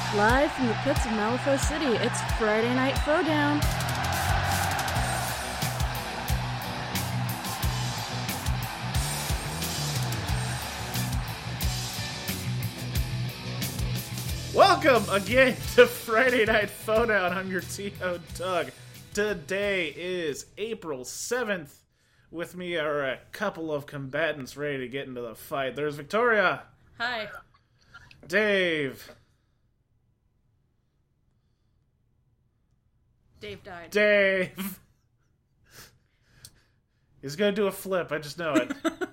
Live from the pits of Malifaux City, it's Friday Night Fodown. Welcome again to Friday Night Fodown. I'm your T.O. Doug. Today is April 7th. With me are a couple of combatants ready to get into the fight. There's Victoria. Hi. Dave. Dave died. Dave. He's gonna do a flip, I just know it.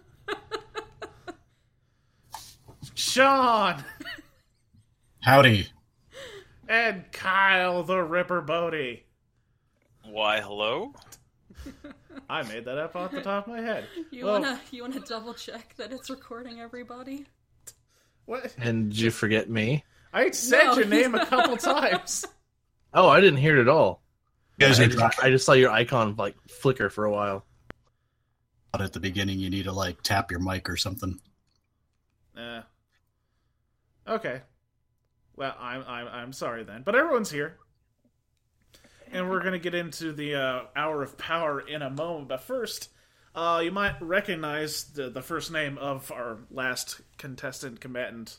Sean. Howdy. And Kyle the Ripper Bodie. Why, hello? I made that up off the top of my head. You wanna double check that it's recording, everybody? What? And did you forget me? I said No, your name he's a couple times. Oh, I didn't hear it at all. You guys are I just saw your icon flicker for a while. at the beginning. You need to tap your mic or something. Okay. Well, I'm sorry then, but everyone's here, and we're gonna get into the hour of power in a moment. But first, you might recognize the first name of our last contestant, combatant,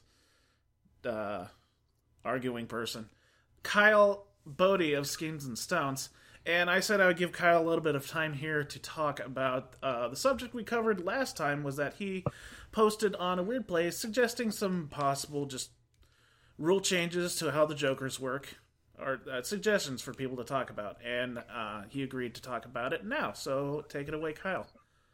arguing person, Kyle Bodie of Skins and Stones. And I said I would give Kyle a little bit of time here to talk about the subject we covered last time. Was that he posted on a Weird Place suggesting some possible just rule changes to how the Jokers work, or suggestions for people to talk about, and he agreed to talk about it now. So take it away, Kyle.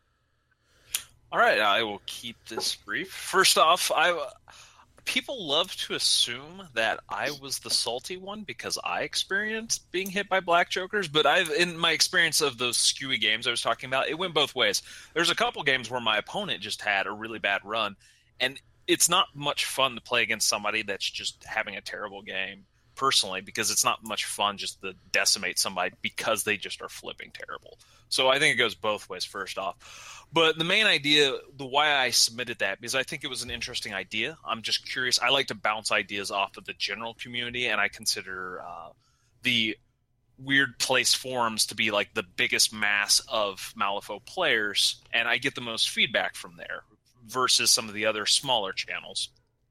All right, I will keep this brief. First off, people love to assume that I was the salty one because I experienced being hit by black jokers, but in my experience of those skewy games I was talking about, it went both ways. There's a couple games where my opponent just had a really bad run, and it's not much fun to play against somebody that's just having a terrible game, personally, because it's not much fun just to decimate somebody because they just are flipping terrible. So I think it goes both ways, first off. But the main idea, the why I submitted that, because I think it was an interesting idea. I'm just curious. I like to bounce ideas off of the general community, and I consider the Weird Place forums to be the biggest mass of Malifaux players, and I get the most feedback from there versus some of the other smaller channels.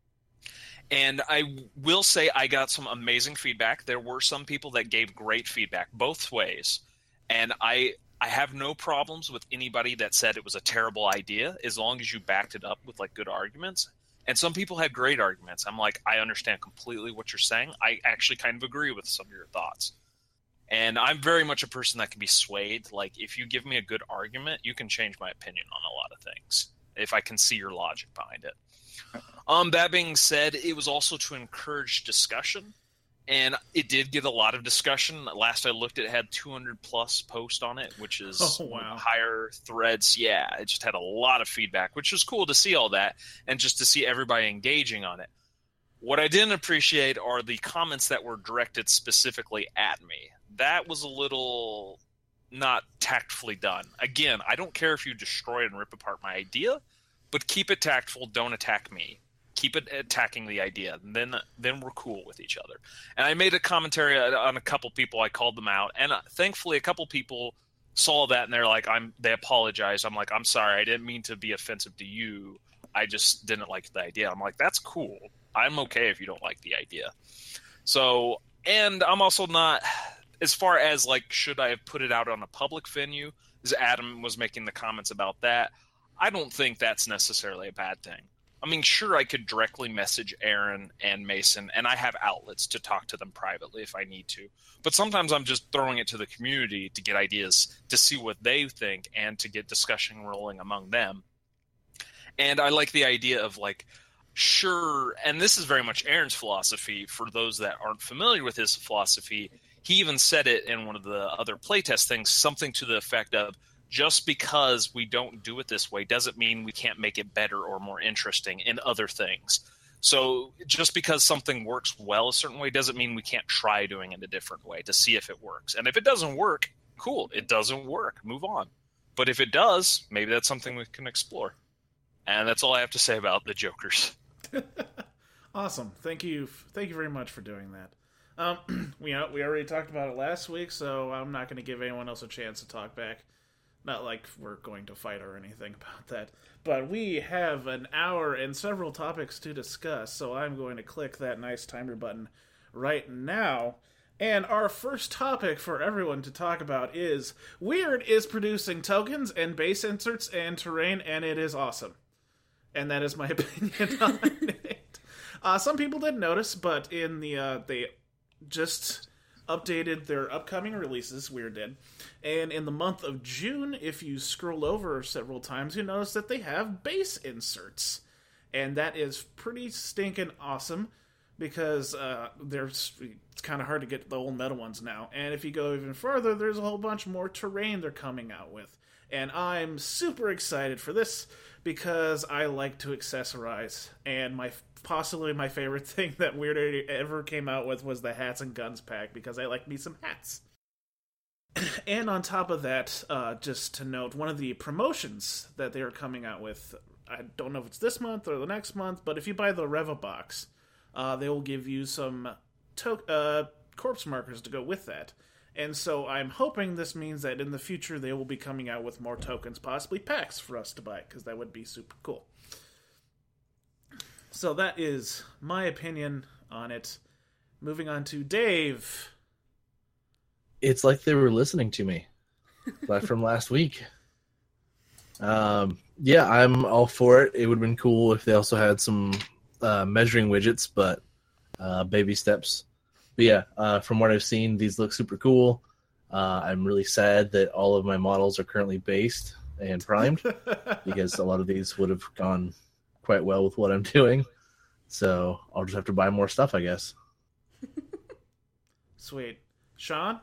And I will say I got some amazing feedback. There were some people that gave great feedback both ways. And I have no problems with anybody that said it was a terrible idea as long as you backed it up with good arguments. And some people had great arguments. I'm I understand completely what you're saying. I actually kind of agree with some of your thoughts. And I'm very much a person that can be swayed. If you give me a good argument, you can change my opinion on a lot of things if I can see your logic behind it. That being said, it was also to encourage discussion, and it did get a lot of discussion. Last I looked, it had 200 plus posts on it, which is higher threads. Yeah, it just had a lot of feedback, which was cool to see all that and just to see everybody engaging on it. What I didn't appreciate are the comments that were directed specifically at me. That was a little not tactfully done. Again, I don't care if you destroy and rip apart my idea, but keep it tactful. Don't attack me. Keep it attacking the idea. And then we're cool with each other. And I made a commentary on a couple people. I called them out, and thankfully, a couple people saw that and they're they apologized. I'm I'm sorry. I didn't mean to be offensive to you. I just didn't like the idea. I'm that's cool. I'm okay if you don't like the idea. So, and I'm also not, as far as should I have put it out on a public venue, as Adam was making the comments about that, I don't think that's necessarily a bad thing. I mean, sure, I could directly message Aaron and Mason, and I have outlets to talk to them privately if I need to. But sometimes I'm just throwing it to the community to get ideas, to see what they think, and to get discussion rolling among them. And I like the idea of sure, and this is very much Aaron's philosophy. For those that aren't familiar with his philosophy, he even said it in one of the other playtest things, something to the effect of, just because we don't do it this way doesn't mean we can't make it better or more interesting in other things. So just because something works well a certain way doesn't mean we can't try doing it a different way to see if it works. And if it doesn't work, cool, it doesn't work, move on. But if it does, maybe that's something we can explore. And that's all I have to say about the Jokers. Awesome. Thank you very much for doing that. We already talked about it last week, so I'm not going to give anyone else a chance to talk back. Not like we're going to fight or anything about that. But we have an hour and several topics to discuss, so I'm going to click that nice timer button right now. And our first topic for everyone to talk about is Weird is producing tokens and base inserts and terrain, and it is awesome. And that is my opinion on it. Some people didn't notice, but in the they just updated their upcoming releases, Weird did. And in the month of June, if you scroll over several times, you notice that they have base inserts. And that is pretty stinking awesome, because it's kind of hard to get the old meta ones now. And if you go even further, there's a whole bunch more terrain they're coming out with. And I'm super excited for this, because I like to accessorize. And possibly my favorite thing that Weird ever came out with was the Hats and Guns pack, because I like me some hats. And on top of that, just to note, one of the promotions that they are coming out with, I don't know if it's this month or the next month, but if you buy the Reva box, they will give you some corpse markers to go with that. And so I'm hoping this means that in the future they will be coming out with more tokens, possibly packs for us to buy, because that would be super cool. So that is my opinion on it. Moving on to Dave. It's like they were listening to me from last week. Yeah, I'm all for it. It would have been cool if they also had some measuring widgets, but baby steps. But yeah, from what I've seen, these look super cool. I'm really sad that all of my models are currently based and primed, because a lot of these would have gone quite well with what I'm doing. So I'll just have to buy more stuff, I guess. Sweet. Sean?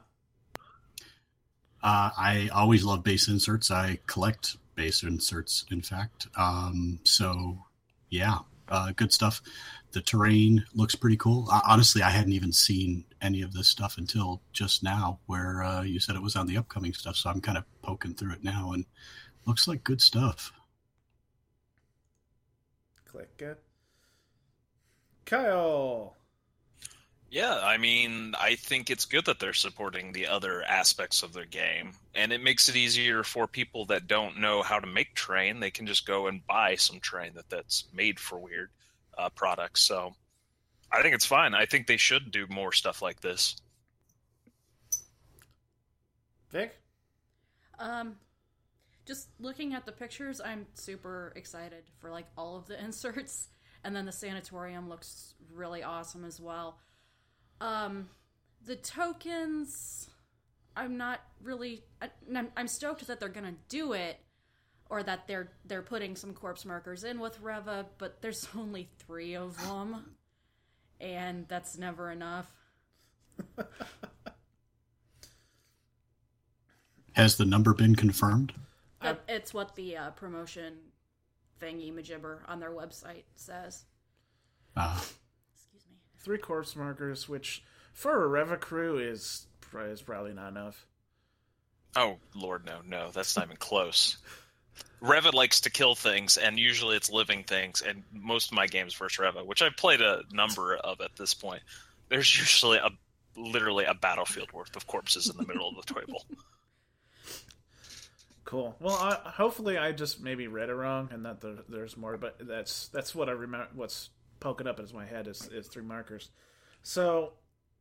I always love base inserts. I collect base inserts, in fact. So, yeah, good stuff. The terrain looks pretty cool. Honestly, I hadn't even seen any of this stuff until just now, where you said it was on the upcoming stuff. So I'm kind of poking through it now, and looks like good stuff. Click it. Kyle! Yeah, I mean, I think it's good that they're supporting the other aspects of their game, and it makes it easier for people that don't know how to make terrain. They can just go and buy some terrain that's made for Weird products. So I think it's fine. I think they should do more stuff like this. Vic? Just looking at the pictures, I'm super excited for like all of the inserts, and then the sanatorium looks really awesome as well. The tokens, I'm not really. I'm stoked that they're gonna do it, or that they're putting some corpse markers in with Reva, but there's only 3 of them, and that's never enough. Has the number been confirmed? It's what the promotion thingy majibber on their website says. Excuse me. 3 corpse markers, which for a Reva crew is probably not enough. Oh, Lord, no, that's not even close. Reva likes to kill things, and usually it's living things, and most of my games versus Reva, which I've played a number of at this point, there's usually literally a battlefield worth of corpses in the middle of the table. Cool. Well, hopefully I just maybe read it wrong, and that there's more, but that's what I remember. What's poking up in my head is 3 markers. So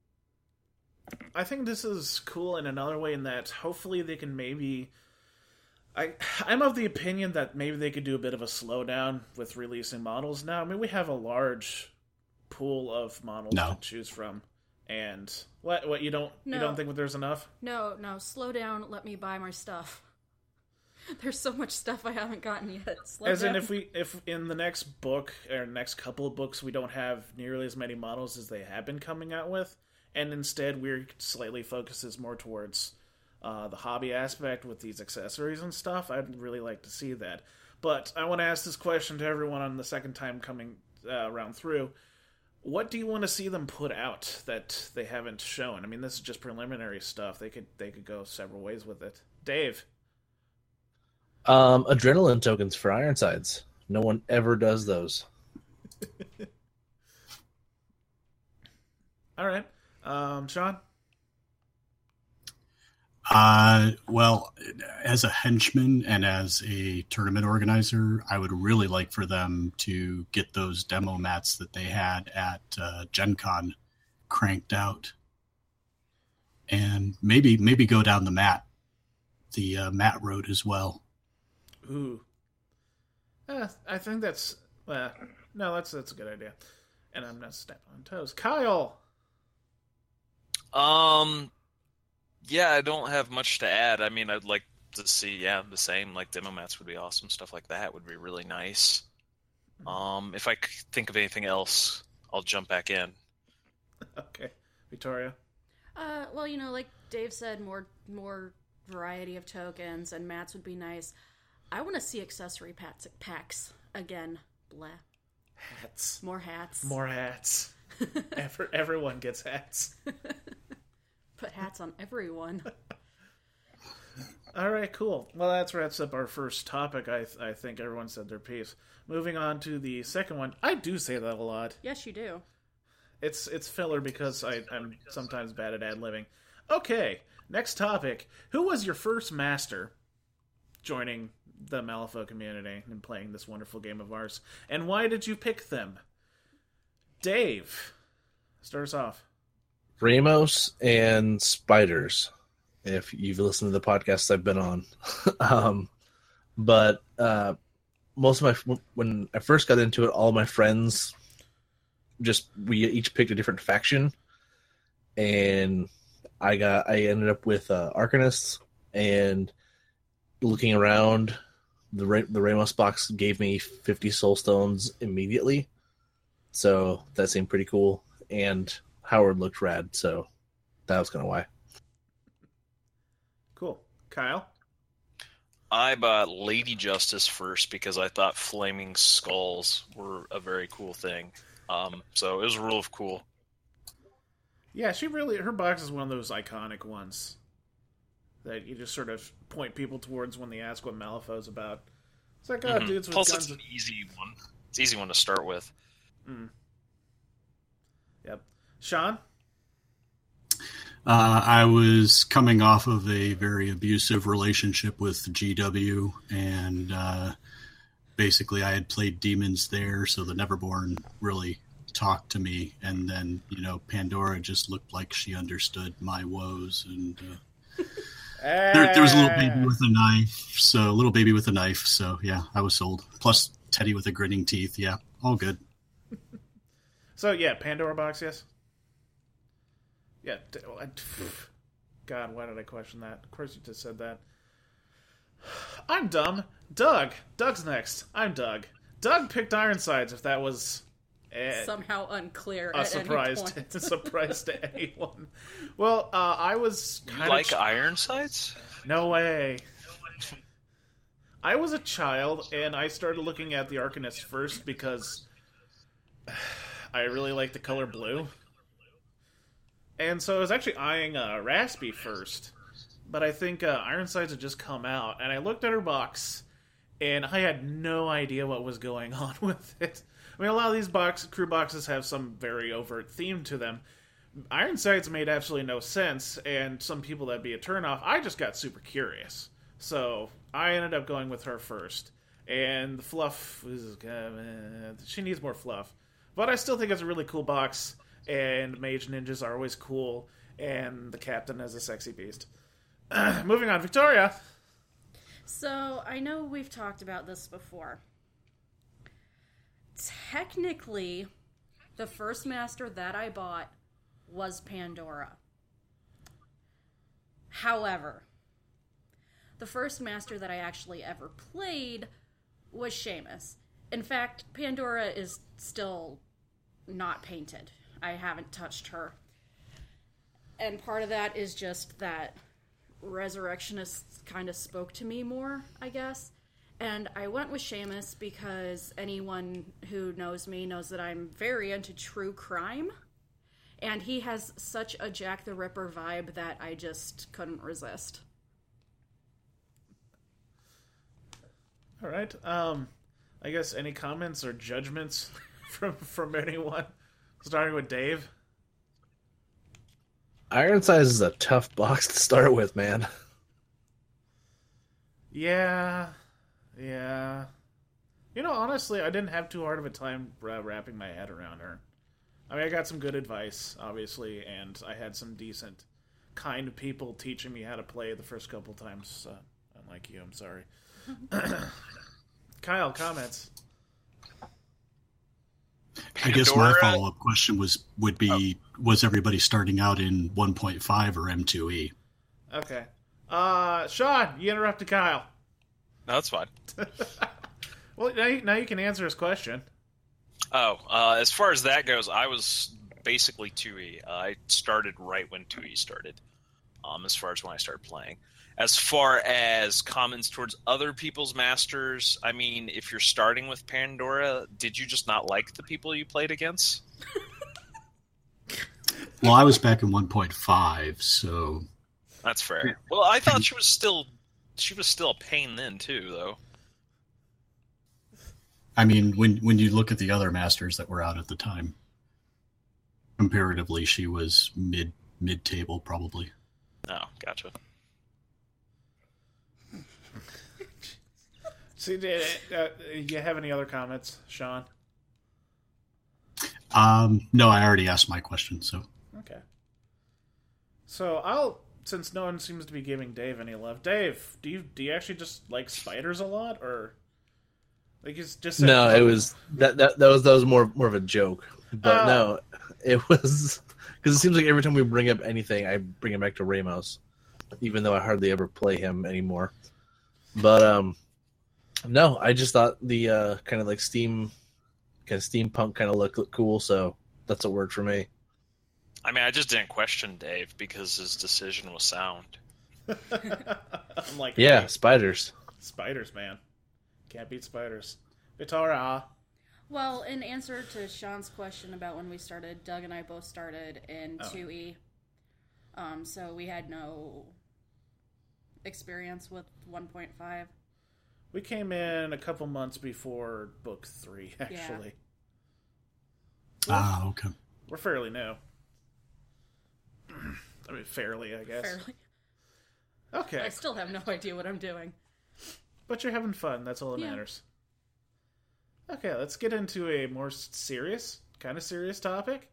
I think this is cool in another way, in that hopefully they can maybe. I'm of the opinion that maybe they could do a bit of a slowdown with releasing models now. I mean, we have a large pool of models to choose from, and what you don't think there's enough? No, slow down. Let me buy my stuff. There's so much stuff I haven't gotten yet. As in, if in the next book or next couple of books we don't have nearly as many models as they have been coming out with, and instead Weird slightly focuses more towards the hobby aspect with these accessories and stuff, I'd really like to see that. But I want to ask this question to everyone on the second time coming round through. What do you want to see them put out that they haven't shown? I mean, this is just preliminary stuff. They could go several ways with it. Dave? Adrenaline tokens for Ironsides. No one ever does those. All right. Sean? Well, as a henchman and as a tournament organizer, I would really like for them to get those demo mats that they had at Gen Con cranked out. And maybe go down the mat road as well. Ooh. I think that's... no, that's a good idea. And I'm not stepping on toes. Kyle! Yeah, I don't have much to add. I mean, I'd like to see, the same, like demo mats would be awesome. Stuff like that would be really nice. If I think of anything else, I'll jump back in. Okay. Victoria? Well, like Dave said, more variety of tokens and mats would be nice. I want to see accessory packs again. Blah. Hats. More hats. More hats. Everyone gets hats. Put hats on everyone. All right, cool. Well, that wraps up our first topic. I think everyone said their piece. Moving on to the second one. I do say that a lot. Yes, you do. It's filler because I'm sometimes bad at ad-libbing. Okay, next topic. Who was your first master joining the Malifaux community and playing this wonderful game of ours? And why did you pick them? Dave, start us off. Ramos and Spiders, if you've listened to the podcasts I've been on. But most of when I first got into it, all my friends we each picked a different faction, and I ended up with Arcanists, and looking around, the Ramos box gave me 50 soul stones immediately, so that seemed pretty cool, and Howard looked rad, so that was kind of why. Cool. Kyle? I bought Lady Justice first because I thought flaming skulls were a very cool thing. So it was real cool. Yeah, her box is one of those iconic ones that you just sort of point people towards when they ask what Malifaux's about. It's like, oh, dudes with Plus, guns. it's an easy one. It's an easy one to start with. Yep. Sean? I was coming off of a very abusive relationship with GW, and basically I had played demons there, so the Neverborn really talked to me. And then, Pandora just looked like she understood my woes, and there was a little baby with a knife. So yeah, I was sold. Plus Teddy with the grinning teeth. Yeah, all good. So yeah, Pandora box, yes. Yeah. God, why did I question that? Of course you just said that. I'm dumb. Doug's next. I'm Doug. Doug picked Ironsides, if that was somehow unclear a at surprise any point. a surprise to anyone. Well, I was You like Ironsides? No way. I was a child, and I started looking at the Arcanist first because I really like the color blue. And so I was actually eyeing Raspy first. But I think Ironsides had just come out, and I looked at her box, and I had no idea what was going on with it. I mean, a lot of these crew boxes have some very overt theme to them. Ironsides made absolutely no sense, and some people that'd be a turnoff. I just got super curious. So I ended up going with her first. And the fluff is she needs more fluff. But I still think it's a really cool box, and Mage Ninjas are always cool, and the captain is a sexy beast. Moving on, Victoria. So, I know we've talked about this before. Technically, the first master that I bought was Pandora. However, the first master that I actually ever played was Seamus. In fact, Pandora is still not painted. I haven't touched her. And part of that is just that Resurrectionists kind of spoke to me more, I guess. And I went with Seamus because anyone who knows me knows that I'm very into true crime. And he has such a Jack the Ripper vibe that I just couldn't resist. All right. I guess any comments or judgments from anyone? Starting with Dave. Iron Size is a tough box to start with, man. Yeah. Honestly, I didn't have too hard of a time wrapping my head around her. I mean, I got some good advice, obviously, and I had some decent, kind people teaching me how to play the first couple times. Unlike you, I'm sorry. Kyle, comments? I guess my follow-up question would be, was everybody starting out in 1.5 or M2E? Okay. Sean, you interrupted Kyle. No, that's fine. Well, now you can answer his question. As far as that goes, I was basically 2E. I started right when 2E started, as far as when I started playing. As far as comments towards other people's masters, I mean, if you're starting with Pandora, did you just not like the people you played against? Well, I was back in 1.5, so... That's fair. Well, I thought she was still a pain then, too, though. I mean, when you look at the other masters that were out at the time, comparatively, she was mid-table, probably. Oh, gotcha. So, do you have any other comments, Sean? No, I already asked my question, so... Okay. So, since no one seems to be giving Dave any love, Dave, do you actually just like spiders a lot, or... Like it's just No, it was that was more of a joke. But no, it was because it seems like every time we bring up anything, I bring it back to Ramos, even though I hardly ever play him anymore. But no, I just thought the kind of like steampunk kind of looked cool, so that's what worked for me. I mean, I just didn't question Dave because his decision was sound. I'm like, yeah, hey, spiders, man. Can't beat spiders. Vitara. Well, in answer to Sean's question about when we started, Doug and I both started in 2E. So we had no experience with 1.5. We came in a couple months before Book 3, actually. Yeah. Okay. We're fairly new. I mean, fairly, I guess. Fairly. Okay. I still have no idea what I'm doing. But you're having fun. That's all that matters. Okay, let's get into a more serious topic.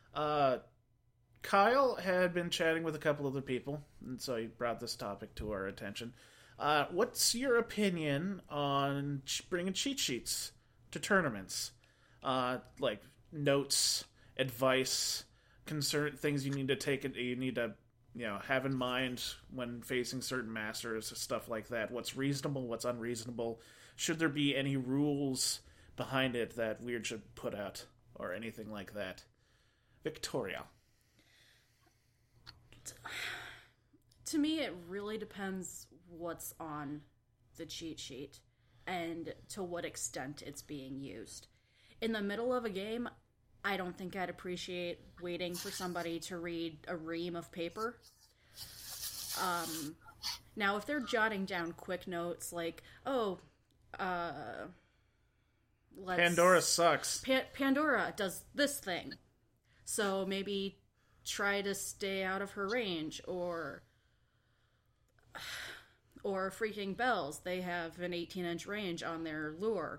Kyle had been chatting with a couple other people, and so he brought this topic to our attention. What's your opinion on bringing cheat sheets to tournaments? Like notes, advice, things you need to have in mind when facing certain masters, stuff like that. What's reasonable, what's unreasonable? Should there be any rules behind it that Weird should put out, or anything like that? Victoria. To me, it really depends what's on the cheat sheet and to what extent it's being used. In the middle of a game, I don't think I'd appreciate waiting for somebody to read a ream of paper. Now, if they're jotting down quick notes like, Pandora sucks. Pandora does this thing. So maybe try to stay out of her range, or freaking bells. They have an 18-inch range on their lure.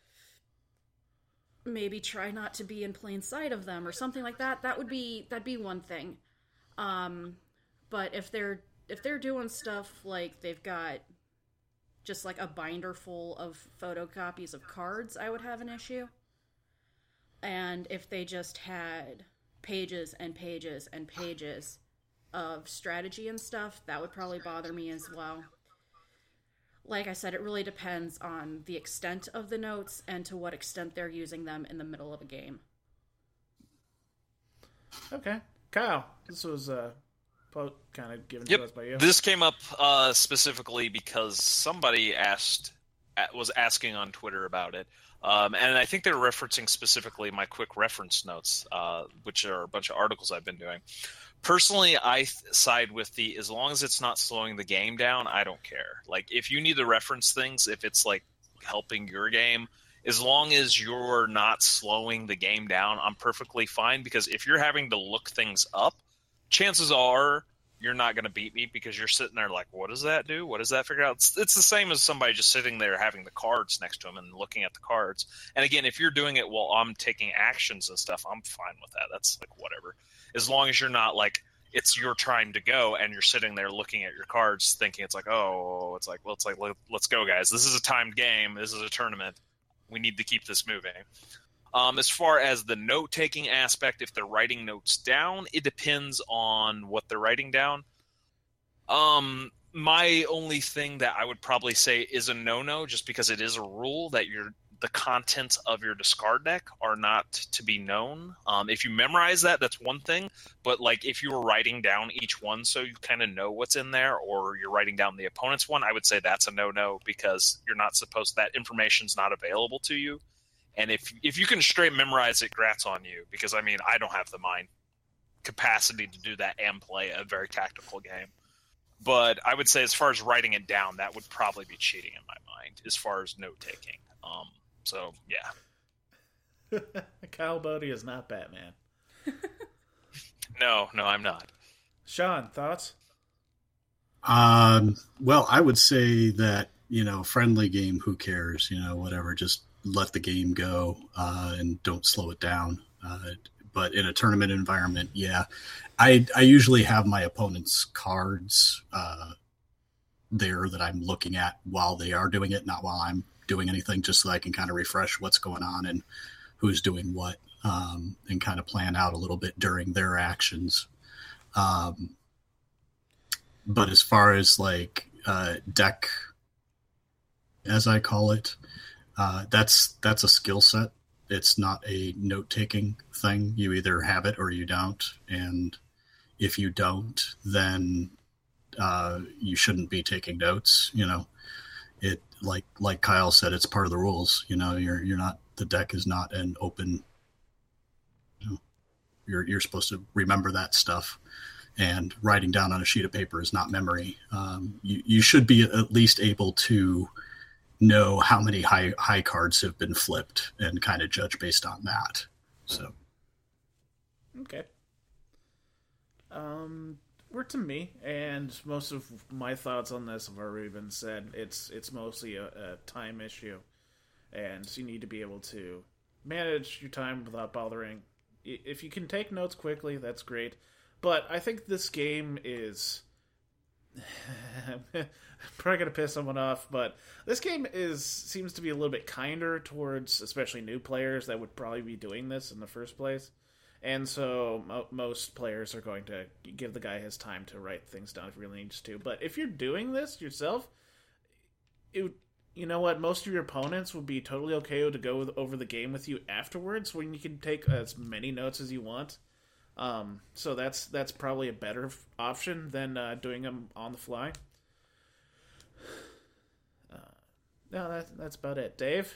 Maybe try not to be in plain sight of them or something like that. That'd be one thing. But if they're doing stuff like they've got just like a binder full of photocopies of cards, I would have an issue. And if they just had pages and pages and pages of strategy and stuff, that would probably bother me as well. Like I said, it really depends on the extent of the notes and to what extent they're using them in the middle of a game. Okay. Kyle, this was kind of given Yep. to us by you. This came up specifically because somebody was asking on Twitter about it. And I think they were referencing specifically my quick reference notes, which are a bunch of articles I've been doing. Personally, I side with as long as it's not slowing the game down, I don't care. Like, if you need to reference things, if it's, like, helping your game, as long as you're not slowing the game down, I'm perfectly fine. Because if you're having to look things up chances are you're not going to beat me because you're sitting there like, what does that do? What does that figure out? It's the same as somebody just sitting there having the cards next to him and looking at the cards. And again, if you're doing it while I'm taking actions and stuff, I'm fine with that. That's like whatever. As long as you're not like, it's your trying to go and you're sitting there looking at your cards thinking it's like, let's go, guys. This is a timed game. This is a tournament. We need to keep this moving. As far as the note-taking aspect, if they're writing notes down, it depends on what they're writing down. My only thing that I would probably say is a no-no, just because it is a rule that the contents of your discard deck are not to be known. If you memorize that, that's one thing. But like if you were writing down each one so you kind of know what's in there, or you're writing down the opponent's one, I would say that's a no-no because you're not supposed. That information's not available to you. And if you can straight memorize it, grats on you. Because I mean, I don't have the mind capacity to do that and play a very tactical game. But I would say as far as writing it down, that would probably be cheating in my mind as far as note taking. So yeah. Kyle Bodie is not Batman. No, I'm not. Sean, thoughts? Well, I would say that, friendly game, who cares? Whatever, just let the game go and don't slow it down. But in a tournament environment, yeah, I usually have my opponent's cards there that I'm looking at while they are doing it, not while I'm doing anything, just so I can kind of refresh what's going on and who's doing what, and kind of plan out a little bit during their actions. But as far as like deck, as I call it, that's a skill set. It's not a note-taking thing. You either have it or you don't. And if you don't, then you shouldn't be taking notes. It like Kyle said, it's part of the rules. You're not, the deck is not an open. You're supposed to remember that stuff. And writing down on a sheet of paper is not memory. You should be at least able to know how many high cards have been flipped and kind of judge based on that. So, okay. We're to me, and most of my thoughts on this have already been said. It's mostly a time issue, and so you need to be able to manage your time without bothering. If you can take notes quickly, that's great. But I think this game is probably gonna piss someone off, but this game seems to be a little bit kinder towards especially new players that would probably be doing this in the first place. And so most players are going to give the guy his time to write things down if he really needs to. But if you're doing this yourself, you know what? Most of your opponents would be totally okay to go over the game with you afterwards, when you can take as many notes as you want. So that's probably a better option than doing them on the fly. No, that's about it. Dave?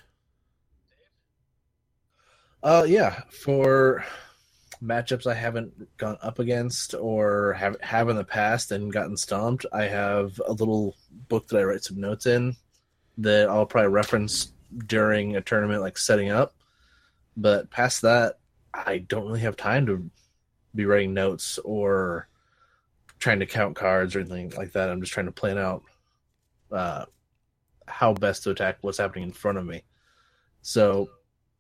Yeah, for matchups I haven't gone up against or have in the past and gotten stomped, I have a little book that I write some notes in that I'll probably reference during a tournament, like setting up. But past that, I don't really have time to be writing notes or trying to count cards or anything like that. I'm just trying to plan out how best to attack what's happening in front of me. So,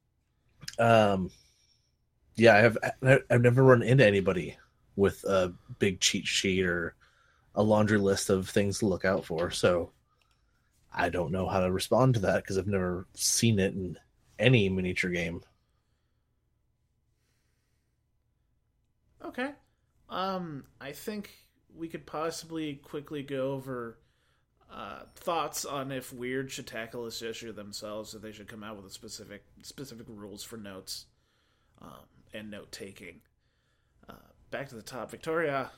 yeah, I've never run into anybody with a big cheat sheet or a laundry list of things to look out for. So I don't know how to respond to that because I've never seen it in any miniature game. Okay. I think we could possibly quickly go over thoughts on if Weird should tackle this issue themselves, if they should come out with a specific rules for notes and note taking. Back to the top, Victoria.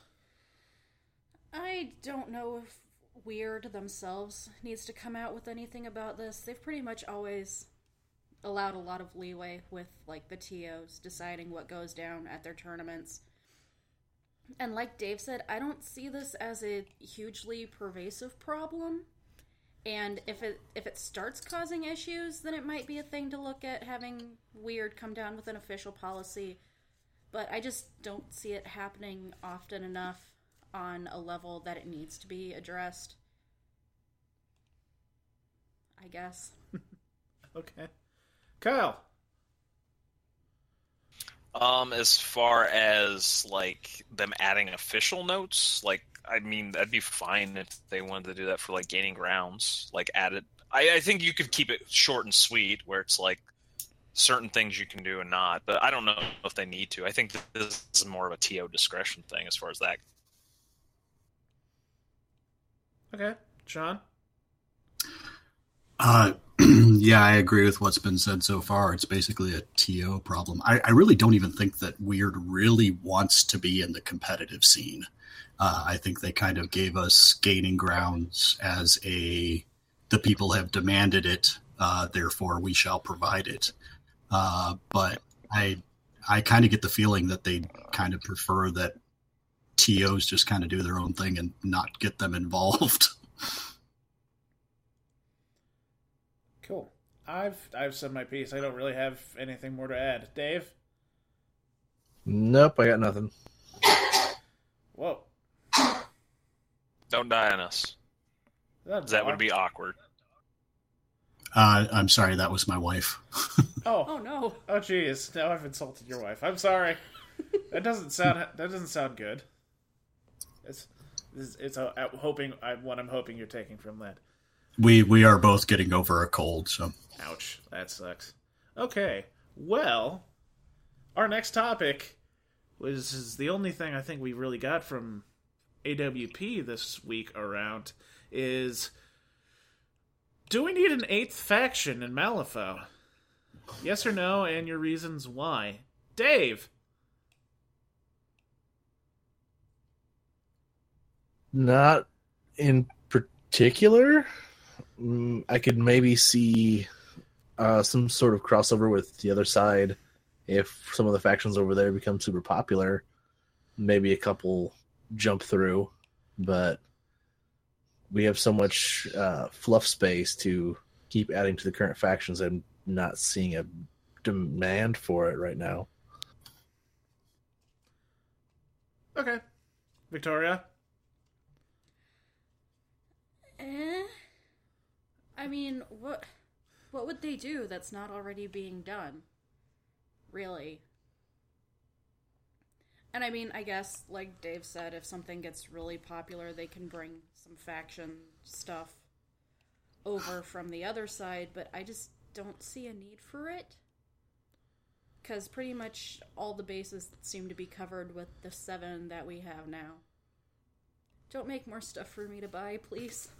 I don't know if Weird themselves needs to come out with anything about this. They've pretty much always allowed a lot of leeway with like the TOs deciding what goes down at their tournaments. And like Dave said, I don't see this as a hugely pervasive problem. And if it starts causing issues, then it might be a thing to look at having Weird come down with an official policy. but I just don't see it happening often enough on a level that it needs to be addressed. I guess. Okay. Kyle. As far as like them adding official notes, like I mean that'd be fine if they wanted to do that for like gaining grounds. Like add it. I think you could keep it short and sweet, where it's like certain things you can do and not. But I don't know if they need to. I think this is more of a TO discretion thing as far as that. Okay, Sean. Yeah, I agree with what's been said so far. It's basically a TO problem. I really don't even think that Weird really wants to be in the competitive scene. I think they kind of gave us gaining grounds as the people have demanded it, therefore we shall provide it. But I kind of get the feeling that they kind of prefer that TOs just kind of do their own thing and not get them involved. Cool. I've said my piece. I don't really have anything more to add. Dave? Nope, I got nothing. Whoa. Don't die on us. That would be awkward. I'm sorry, that was my wife. Oh no. Oh geez. Now I've insulted your wife. I'm sorry. That doesn't sound good. It's what I'm hoping you're taking from that. We are both getting over a cold, so. Ouch. That sucks. Okay. Well, our next topic is the only thing I think we really got from AWP this week around is, do we need an 8th faction in Malifaux? Yes or no, and your reasons why. Dave! Not in particular. I could maybe see some sort of crossover with the other side if some of the factions over there become super popular. Maybe a couple jump through, but we have so much fluff space to keep adding to the current factions. I'm not seeing a demand for it right now. Okay. Victoria? I mean, what would they do that's not already being done? Really? And I mean, I guess, like Dave said, if something gets really popular, they can bring some faction stuff over from the other side, but I just don't see a need for it. Because pretty much all the bases seem to be covered with the 7 that we have now. Don't make more stuff for me to buy, please.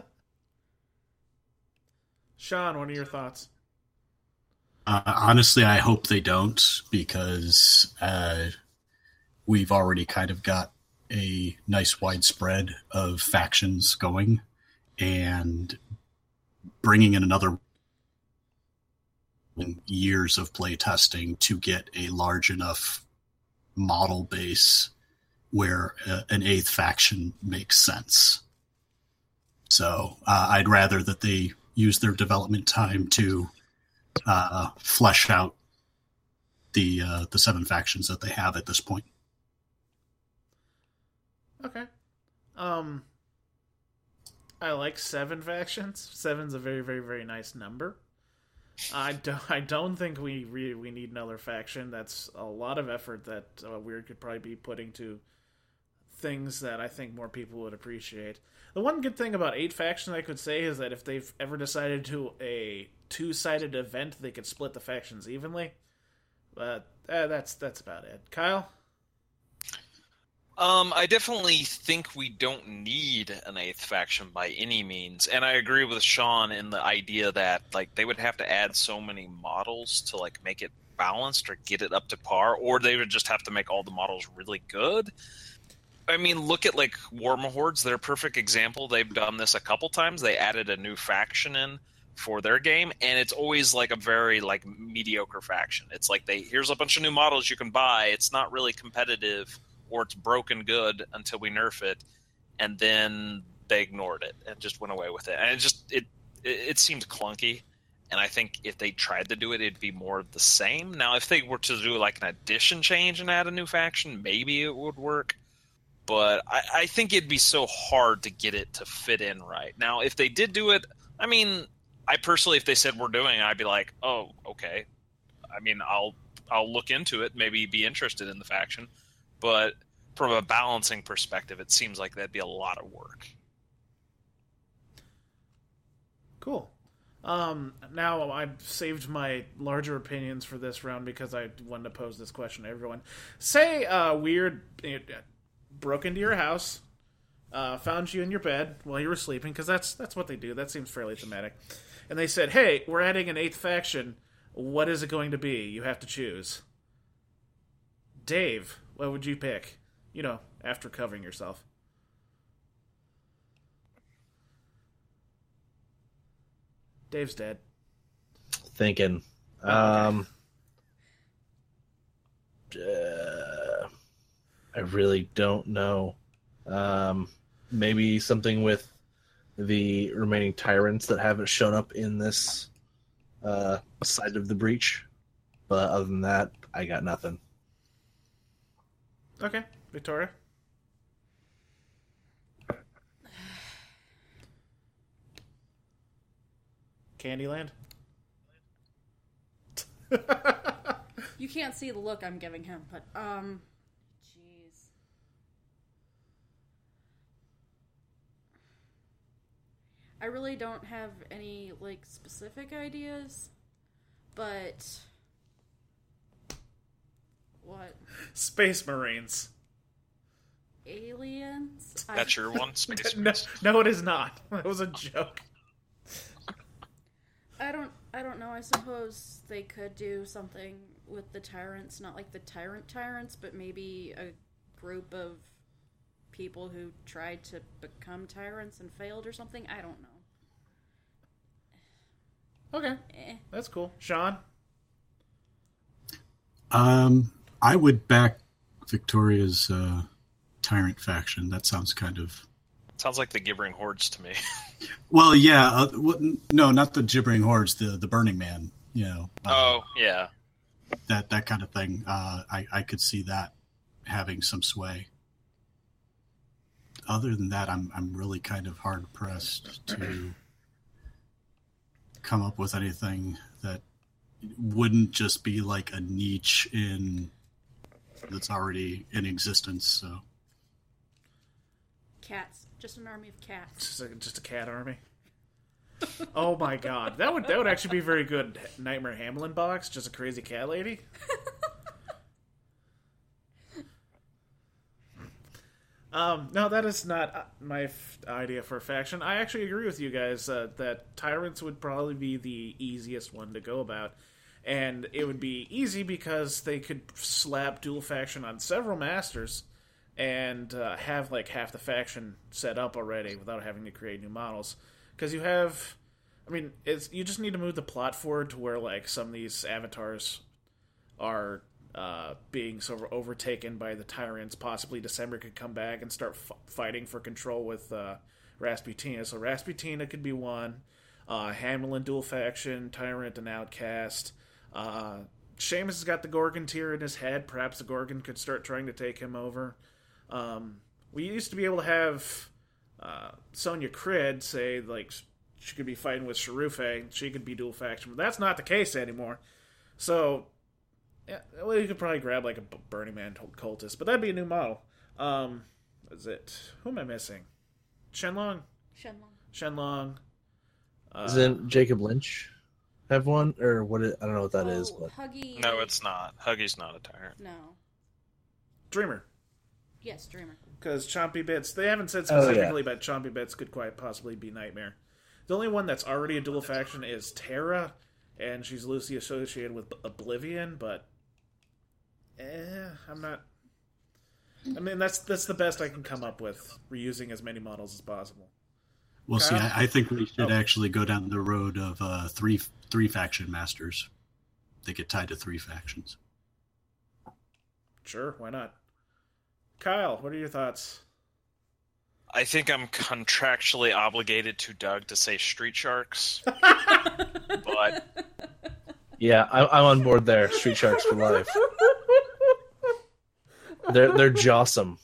Sean, what are your thoughts? Honestly, I hope they don't, because we've already kind of got a nice widespread of factions going, and bringing in another years of play testing to get a large enough model base where an 8th faction makes sense. So I'd rather that they use their development time to flesh out the 7 factions that they have at this point. Okay. I like 7 factions. 7's a very, very, very nice number. I don't think we need another faction. That's a lot of effort that Weird could probably be putting to things that I think more people would appreciate. The one good thing about 8 factions I could say is that if they've ever decided to do a 2-sided event, they could split the factions evenly. But that's about it. Kyle? I definitely think we don't need an 8th faction by any means, and I agree with Sean in the idea that like they would have to add so many models to like make it balanced or get it up to par, or they would just have to make all the models really good. I mean, look at like Warmahordes. They're a perfect example. They've done this a couple times. They added a new faction in for their game, and it's always like a very like mediocre faction. It's like here's a bunch of new models you can buy. It's not really competitive, or it's broken good until we nerf it, and then they ignored it and just went away with it. And it seemed clunky. And I think if they tried to do it, it'd be more of the same. Now, if they were to do like an addition change and add a new faction, maybe it would work. But I think it'd be so hard to get it to fit in right. Now, if they did do it, I mean, I personally, if they said we're doing it, I'd be like, oh, okay. I mean, I'll look into it, maybe be interested in the faction. But from a balancing perspective, it seems like that'd be a lot of work. Cool. Now I've saved my larger opinions for this round because I wanted to pose this question to everyone. Say weird broke into your house, found you in your bed while you were sleeping, because that's what they do. That seems fairly thematic. And they said, hey, we're adding an 8th faction. What is it going to be? You have to choose. Dave, what would you pick? You know, after covering yourself. Dave's dead. Thinking. I really don't know. Maybe something with the remaining tyrants that haven't shown up in this side of the breach. But other than that, I got nothing. Okay, Victoria? Candyland? You can't see the look I'm giving him, but, jeez. I really don't have any, like, specific ideas, but... What? Space Marines. Aliens? That's your one? Space No, Marines? no, it is not. That was a joke. I don't know. I suppose they could do something with the tyrants, not like the tyrants, but maybe a group of people who tried to become tyrants and failed or something. I don't know. Okay, that's cool. Sean? I would back Victoria's tyrant faction. That sounds kind of... Sounds like the Gibbering Hordes to me. Well, yeah. No, not the Gibbering Hordes. The Burning Man. You know. Oh, yeah. That kind of thing. I could see that having some sway. Other than that, I'm really kind of hard pressed to come up with anything that wouldn't just be like a niche that's already in existence. So. Cats. Just an army of cats. Just a cat army. Oh my god, that would actually be very good. Nightmare Hamlin box, just a crazy cat lady. No, that is not my idea for a faction. I actually agree with you guys that tyrants would probably be the easiest one to go about, and it would be easy because they could slap dual faction on several masters and have like half the faction set up already without having to create new models. Because you have, I mean, you just need to move the plot forward to where like some of these avatars are being sort of overtaken by the tyrants. Possibly December could come back and start fighting for control with Rasputina. So Rasputina could be one. Hamlin dual faction, tyrant and outcast. Seamus has got the Gorgon tier in his head. Perhaps the Gorgon could start trying to take him over. We used to be able to have Sonya Crid say, like, she could be fighting with Sharufe, she could be dual faction, but that's not the case anymore. So, yeah, well, you could probably grab, like, a Burning Man cultist, but that'd be a new model. Is it? Who am I missing? Shenlong? Shenlong. Doesn't Jacob Lynch have one? Or what? I don't know what that is. But Huggy. No, it's not. Huggy's not a tyrant. No. Dreamer. Yes, Dreamer. Because Chompy Bits, they haven't said specifically, but Chompy Bits could quite possibly be Nightmare. The only one that's already a dual faction is Terra, and she's loosely associated with Oblivion, but I'm not... I mean, that's the best I can come up with, reusing as many models as possible. Well, Kyle? see, I think we should actually go down the road of three faction masters. They get tied to 3 factions. Sure, why not? Kyle, what are your thoughts? I think I'm contractually obligated to Doug to say Street Sharks. But Yeah, I'm on board there. Street Sharks for life. They're jawsome.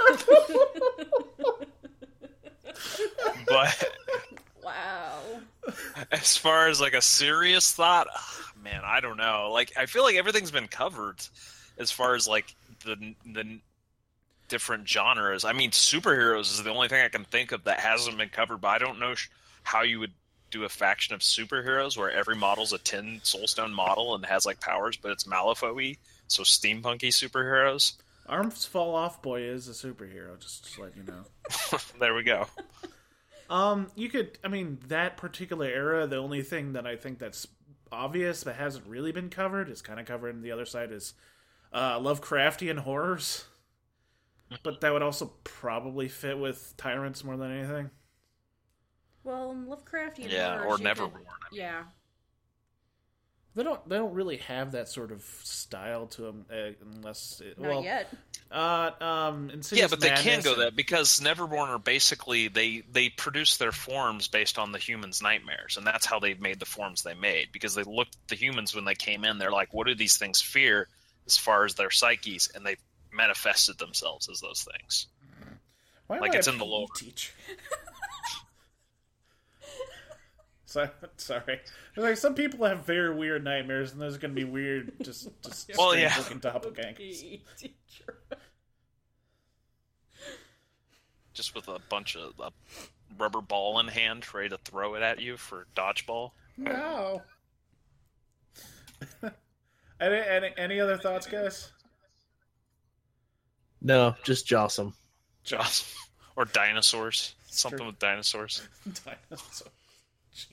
but Wow. as far as like a serious thought, man, I don't know. Like I feel like everything's been covered as far as like the different genres. I mean, superheroes is the only thing I can think of that hasn't been covered, but I don't know how you would do a faction of superheroes where every model's a 10 Soulstone model and has like powers, but it's Malifaux-y, so steampunky superheroes. Arms Fall Off Boy is a superhero, just to let you know. There we go. You could, I mean, that particular era, the only thing that I think that's obvious but hasn't really been covered, is kind of covered on the other side, is Lovecraftian horrors. But that would also probably fit with Tyrants more than anything. Well, in Lovecraftian Yeah, horrors, or you Neverborn. could- Yeah. They don't really have that sort of style to them, unless Not yet. Insidious Yeah, but they can Madness go and- that because Neverborn are basically they produce their forms based on the humans' nightmares, and that's how they made the forms they made. Because they looked at the humans when they came in, they're like, "What do these things fear?" As far as their psyches, and they manifested themselves as those things. Why am like I it's a in the PE lore. teacher? Sorry. Like, some people have very weird nightmares, and those are going to be weird, just Well, yeah. looking doppelgangers. Teacher. Just with a bunch of a rubber ball in hand, ready to throw it at you for dodgeball. No. any other thoughts, guys? No, just jawsome. Just or dinosaurs. Something Sure. with dinosaurs. Dinosaur. Jeez.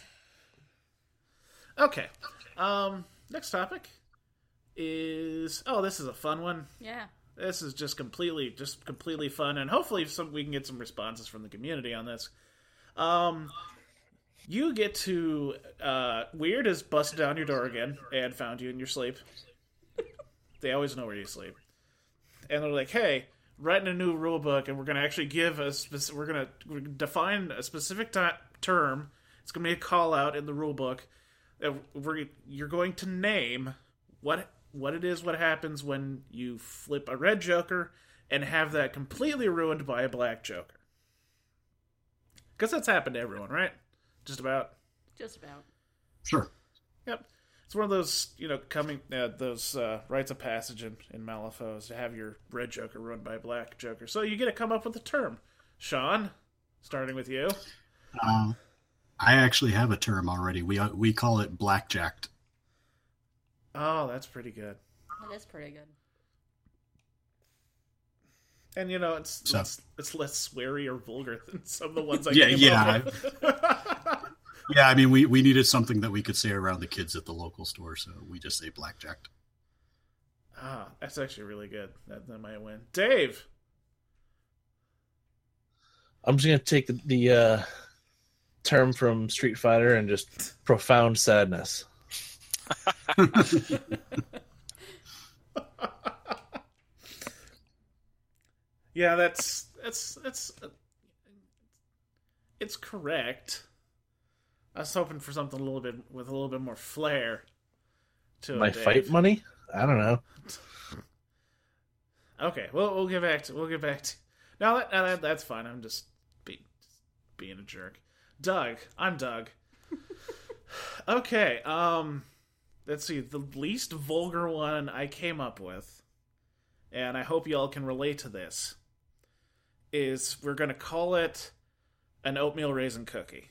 Okay. Next topic is this is a fun one. Yeah. This is just completely fun, and hopefully we can get some responses from the community on this. You get to Weird has busted down your door again and found you in your sleep. They always know where you sleep, and they're like, "Hey, writing a new rule book, and we're going to actually give we're going to define a specific term. It's going to be a call out in the rule book. You're going to name what happens when you flip a red Joker and have that completely ruined by a black Joker. Because that's happened to everyone, right? Just about. Just about. Sure. Yep. It's one of those, those rites of passage in Malifaux is to have your red Joker ruined by a black Joker. So you get to come up with a term. Sean, starting with you. I actually have a term already. We call it blackjacked. Oh, that's pretty good. That is pretty good. And it's less sweary or vulgar than some of the ones I Yeah, came yeah. up with. Yeah, I mean, we needed something that we could say around the kids at the local store, so we just say blackjacked. Ah, that's actually really good. That might win. Dave. I'm just gonna take the term from Street Fighter and just profound sadness. Yeah, it's correct. I was hoping for something with a little bit more flair to My it. Dave. fight money? I don't know. Okay, we'll get back to. Now that's fine. I'm just being a jerk. Doug, I'm Doug. Okay, let's see. The least vulgar one I came up with, and I hope y'all can relate to this, is we're going to call it an oatmeal raisin cookie.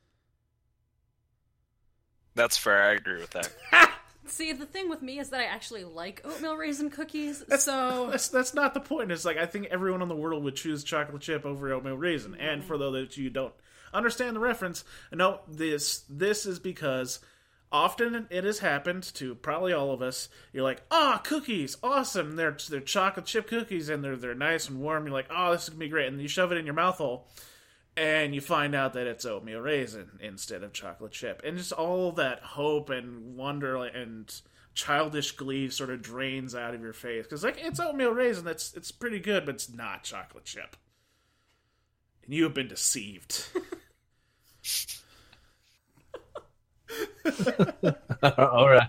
That's fair. I agree with that. See, the thing with me is that I actually like oatmeal raisin cookies, so That's not the point. It's like I think everyone in the world would choose chocolate chip over oatmeal raisin. And for those that you don't understand the reference, no, this is because often it has happened to probably all of us. You're like, cookies, awesome! They're chocolate chip cookies, and they're nice and warm. You're like, this is gonna be great, and you shove it in your mouth hole, and you find out that it's oatmeal raisin instead of chocolate chip, and just all that hope and wonder and childish glee sort of drains out of your face because it's oatmeal raisin. It's pretty good, but it's not chocolate chip. and you have been deceived. All right.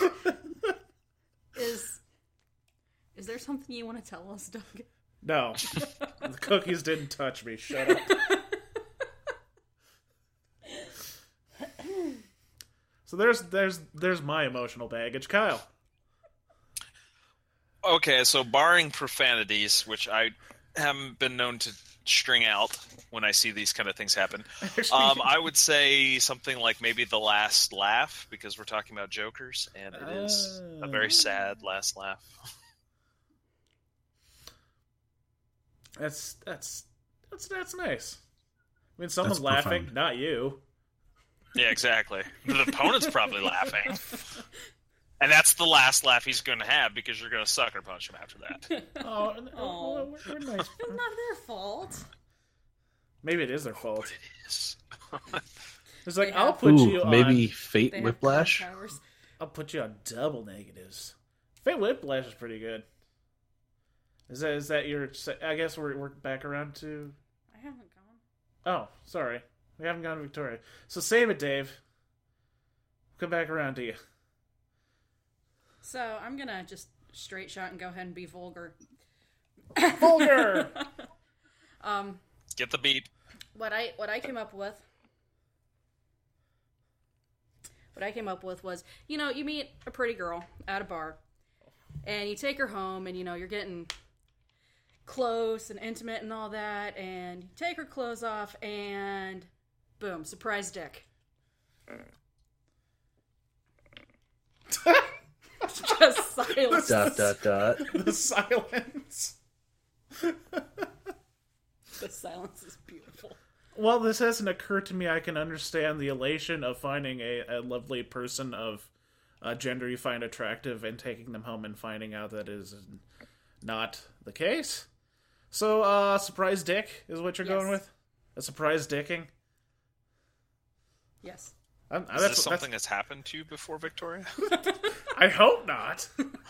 Is there something you want to tell us, Doug? No. The cookies didn't touch me. Shut up. So there's my emotional baggage. Kyle. Okay, so barring profanities, which I haven't been known to string out when I see these kind of things happen, I would say something like maybe the last laugh, because we're talking about Jokers, and it is a very sad last laugh. That's nice. I mean, someone's That's laughing, profound. not you. Yeah, exactly. The opponent's probably laughing. And that's the last laugh he's going to have, because you're going to sucker punch him after that. Oh, we're nice. Not their fault. Maybe it is their fault. It is. It's like, They I'll have- put you Ooh, on. maybe Fate They have Whiplash. powers. I'll put you on double negatives. Fate Whiplash is pretty good. Is that your? I guess we're back around to. I haven't gone. Oh, sorry, we haven't gone to Victoria. So save it, Dave. Come back around to you. So I'm gonna just straight shot and go ahead and be vulgar. Vulgar. Get the beat. What I came up with. What I came up with was, you meet a pretty girl at a bar, and you take her home, and you're getting close and intimate and all that, and you take her clothes off, and boom, surprise dick. Just silence. .. The silence. The silence is beautiful. Well, this hasn't occurred to me. I can understand the elation of finding a lovely person of gender you find attractive and taking them home and finding out that is not the case. So, surprise dick is what you're Yes. going with? A surprise dicking? Yes. Is this something that's happened to you before, Victoria? I hope not.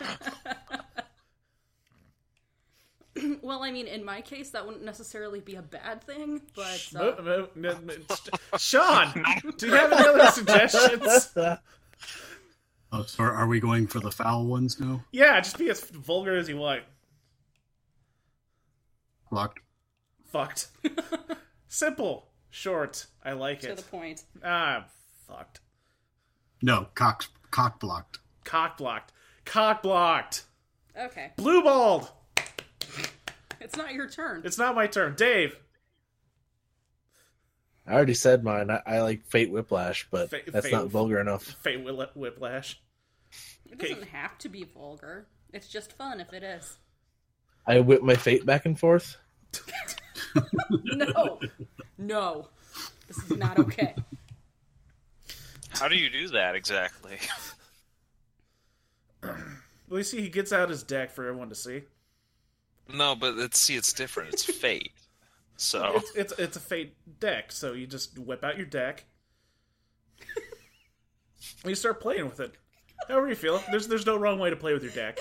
Well, I mean, in my case, that wouldn't necessarily be a bad thing, but Sean, do you have any other suggestions? Oh, so are we going for the foul ones now? Yeah, just be as vulgar as you want. Locked. Fucked. Simple. Short. I like to it. the point. Fucked. No, cock blocked. Cock blocked. Cock blocked. Okay. Blue balled. It's not your turn. It's not my turn. Dave. I already said mine. I like Fate Whiplash, but that's Fate- not vulgar enough. Fate Whiplash. It doesn't have to be vulgar. It's just fun if it is. I whip my fate back and forth. No. No. This is not okay. How do you do that exactly? Well, you see, he gets out his deck for everyone to see. No, but it's different. It's fate. So It's a Fate deck, so you just whip out your deck. And you start playing with it. However you feel. There's no wrong way to play with your deck.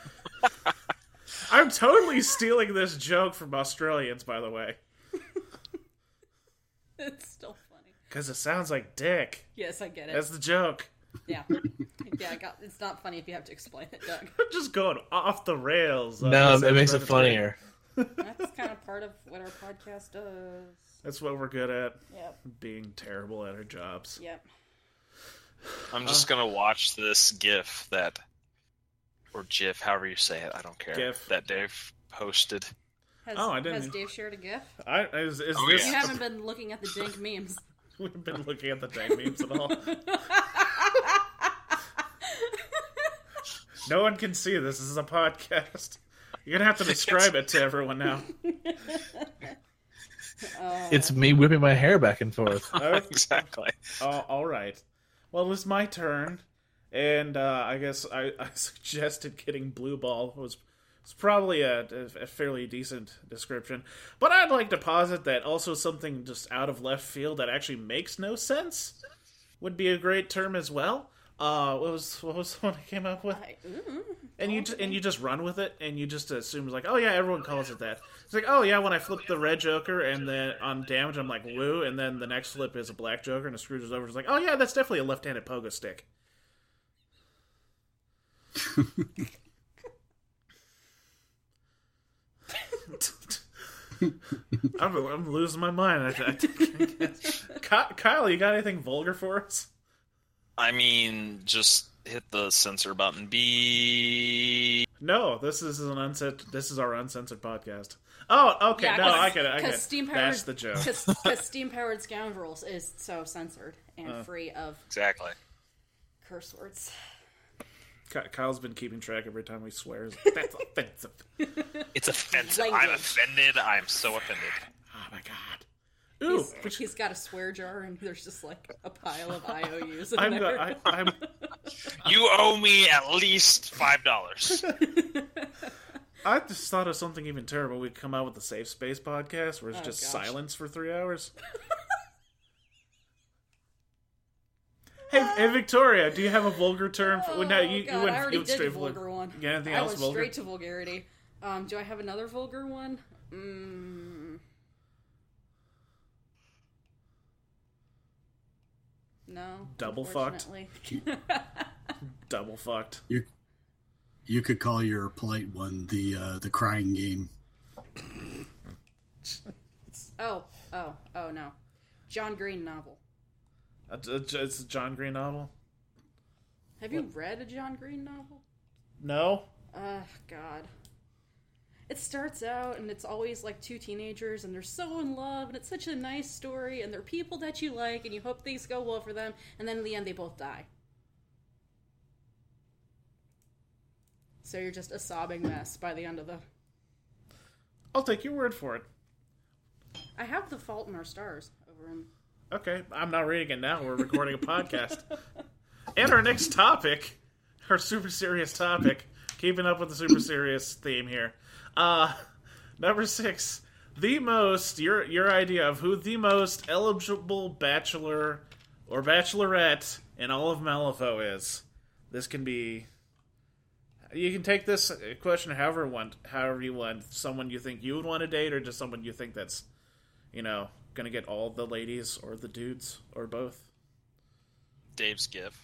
I'm totally stealing this joke from Australians, by the way. It's still funny. Because it sounds like dick. Yes, I get it. That's the joke. Yeah. Yeah, it's not funny if you have to explain it, Doug. I'm just going off the rails. No, it makes it funnier. That's kind of part of what our podcast does. That's what we're good at. Yep. Being terrible at our jobs. Yep. I'm just gonna watch this GIF or GIF, however you say it. I don't care. GIF. That Dave posted. I didn't. Has Dave shared a GIF? Is this? Oh, You yeah. haven't been looking at the dink memes. We've been looking at the dang memes at all. No one can see this. This is a podcast. You're gonna have to describe it to everyone now. It's me whipping my hair back and forth. Exactly. All right. Well, it's my turn, and I guess I suggested getting blue ball. It's probably a fairly decent description, but I'd like to posit that also something just out of left field that actually makes no sense would be a great term as well. what was the one I came up with? And you just run with it, and you just assume like, oh yeah, everyone calls it that. It's like, oh yeah, when I flip the red Joker, and then on damage I'm like, woo, and then the next flip is a black Joker, and the Scrooge over. It's like, oh yeah, that's definitely a left-handed pogo stick. I'm losing my mind. Kyle, you got anything vulgar for us? I mean, just hit the censor button. B. No, this is our uncensored podcast. Oh, okay. Yeah, no, I get it. I get it. Steam-powered, That's the joke. Because Steam-Powered Scoundrels is so censored and free of Exactly. curse words. Kyle's been keeping track every time we swear. That's offensive. It's offensive. Language. I'm offended. I'm so offended. Oh my god. Ooh, He's got a swear jar, and there's just like a pile of IOUs in I'm there. You owe me at least $5. I just thought of something even terrible. We'd come out with the Safe Space podcast, where it's just silence for 3 hours. Hey, Victoria, do you have a vulgar term? Oh, No, you God, went, I already you went did straight a vulgar one. You got anything I else went vulgar? straight to vulgarity. Do I have another vulgar one? No. Double fucked? unfortunately. Double fucked. You could call your polite one the crying game. Oh no. John Green novel. It's a John Green novel? Have you read a John Green novel? No? God. It starts out and it's always like two teenagers and they're so in love and it's such a nice story and they're people that you like and you hope things go well for them and then in the end they both die. So you're just a sobbing mess by the end of the... I'll take your word for it. I have The Fault in Our Stars over in... Okay, I'm not reading it now. We're recording a podcast. And our next topic, our super serious topic, keeping up with the super serious theme here. Number 6, your idea of who the most eligible bachelor or bachelorette in all of Malifaux is. This can be... You can take this question however you want. Someone you think you would want to date, or just someone you think that's, gonna get all the ladies or the dudes or both. Dave's GIF.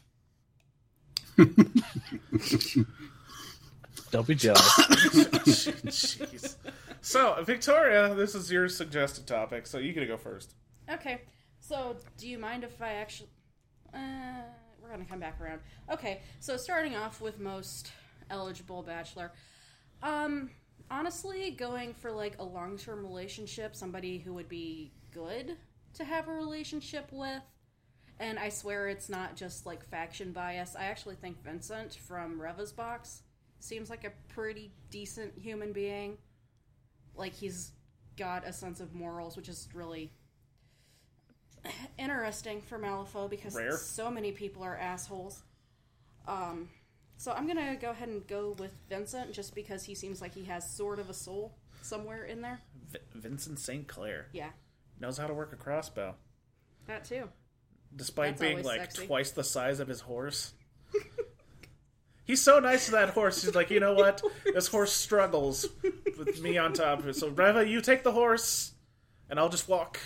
Don't be jealous. Jeez. So, Victoria, this is your suggested topic, so you get to go first. Okay, so do you mind if I actually... we're gonna come back around. Okay, so starting off with most eligible bachelor. Honestly, going for like a long-term relationship, somebody who would be good to have a relationship with, and I swear it's not just like faction bias. I actually think Vincent from Reva's Box seems like a pretty decent human being. Like, he's got a sense of morals, which is really interesting for Malifaux because Rare. So many people are assholes. So I'm going to go ahead and go with Vincent just because he seems like he has sort of a soul somewhere in there. Vincent St. Clair. Yeah. Knows how to work a crossbow. That too. Despite That's being always like sexy. twice the size of his horse. He's so nice to that horse. He's like, you know what? This horse struggles with me on top of it. So, Reva, you take the horse, and I'll just walk.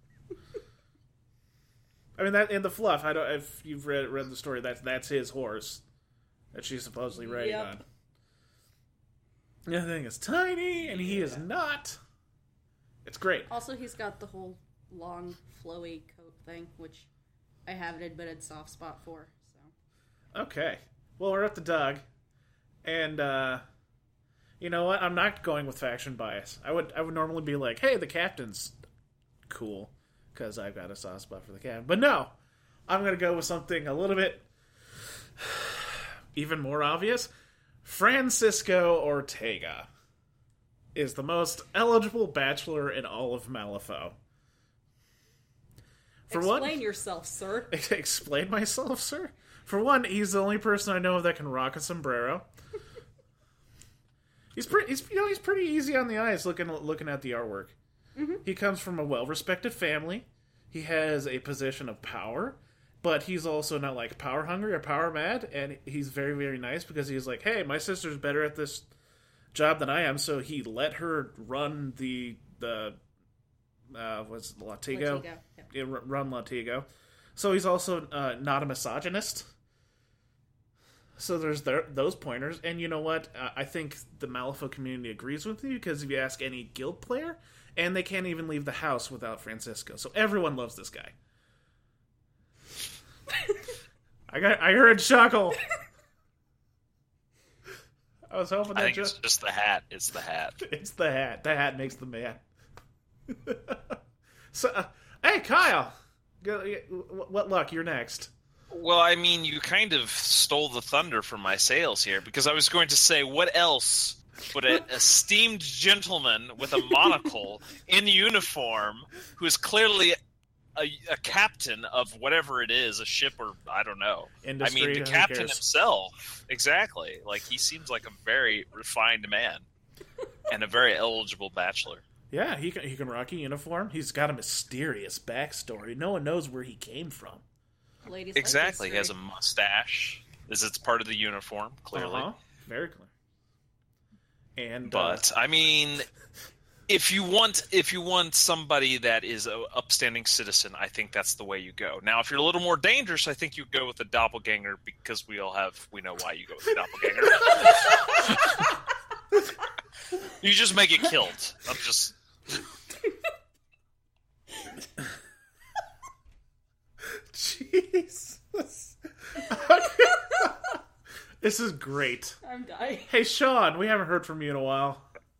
I mean, that in the fluff. I don't. If you've read the story, that's his horse that she's supposedly riding Yep. on. The thing is tiny, and he is not. It's great. Also, he's got the whole long, flowy coat thing, which I have an admitted soft spot for. So Okay. Well, we're up to Doug, and you know what? I'm not going with faction bias. I would normally be like, hey, the captain's cool because I've got a soft spot for the captain. But no, I'm going to go with something a little bit even more obvious. Francisco Ortega is the most eligible bachelor in all of Malifaux. explain yourself, sir. Explain myself, sir? For one, he's the only person I know of that can rock a sombrero. He's pretty easy on the eyes looking at the artwork. Mm-hmm. He comes from a well-respected family. He has a position of power, but he's also not like power hungry or power mad, and he's very, very nice because he's like, hey, my sister's better at this job than I am, so he let her run the what's Latigo? Yeah, run Latigo. So he's also not a misogynist. So there's those pointers, and you know what? I think the Malifaux community agrees with you, because if you ask any guild player, and they can't even leave the house without Francisco. So everyone loves this guy. I heard chuckle. I was hoping that I think it's just the hat. It's the hat. It's the hat. The hat makes the man. So, hey, Kyle. What luck? You're next. Well, I mean, you kind of stole the thunder from my sails here, because I was going to say, what else would an esteemed gentleman with a monocle in uniform, who is clearly a captain of whatever it is, a ship or I don't know. Industry, I mean, the captain himself. Exactly. Like, he seems like a very refined man and a very eligible bachelor. Yeah, he can rock a uniform. He's got a mysterious backstory. No one knows where he came from. Ladies Exactly. Like He has a mustache. It's part of the uniform, clearly. Very clear. And but I mean, if you want somebody that is an upstanding citizen, I think that's the way you go. Now, if you're a little more dangerous, I think you go with the doppelganger, because we know why you go with the doppelganger. You just make it killed. I'm just. Jesus. This is great. I'm dying. Hey, Sean, we haven't heard from you in a while.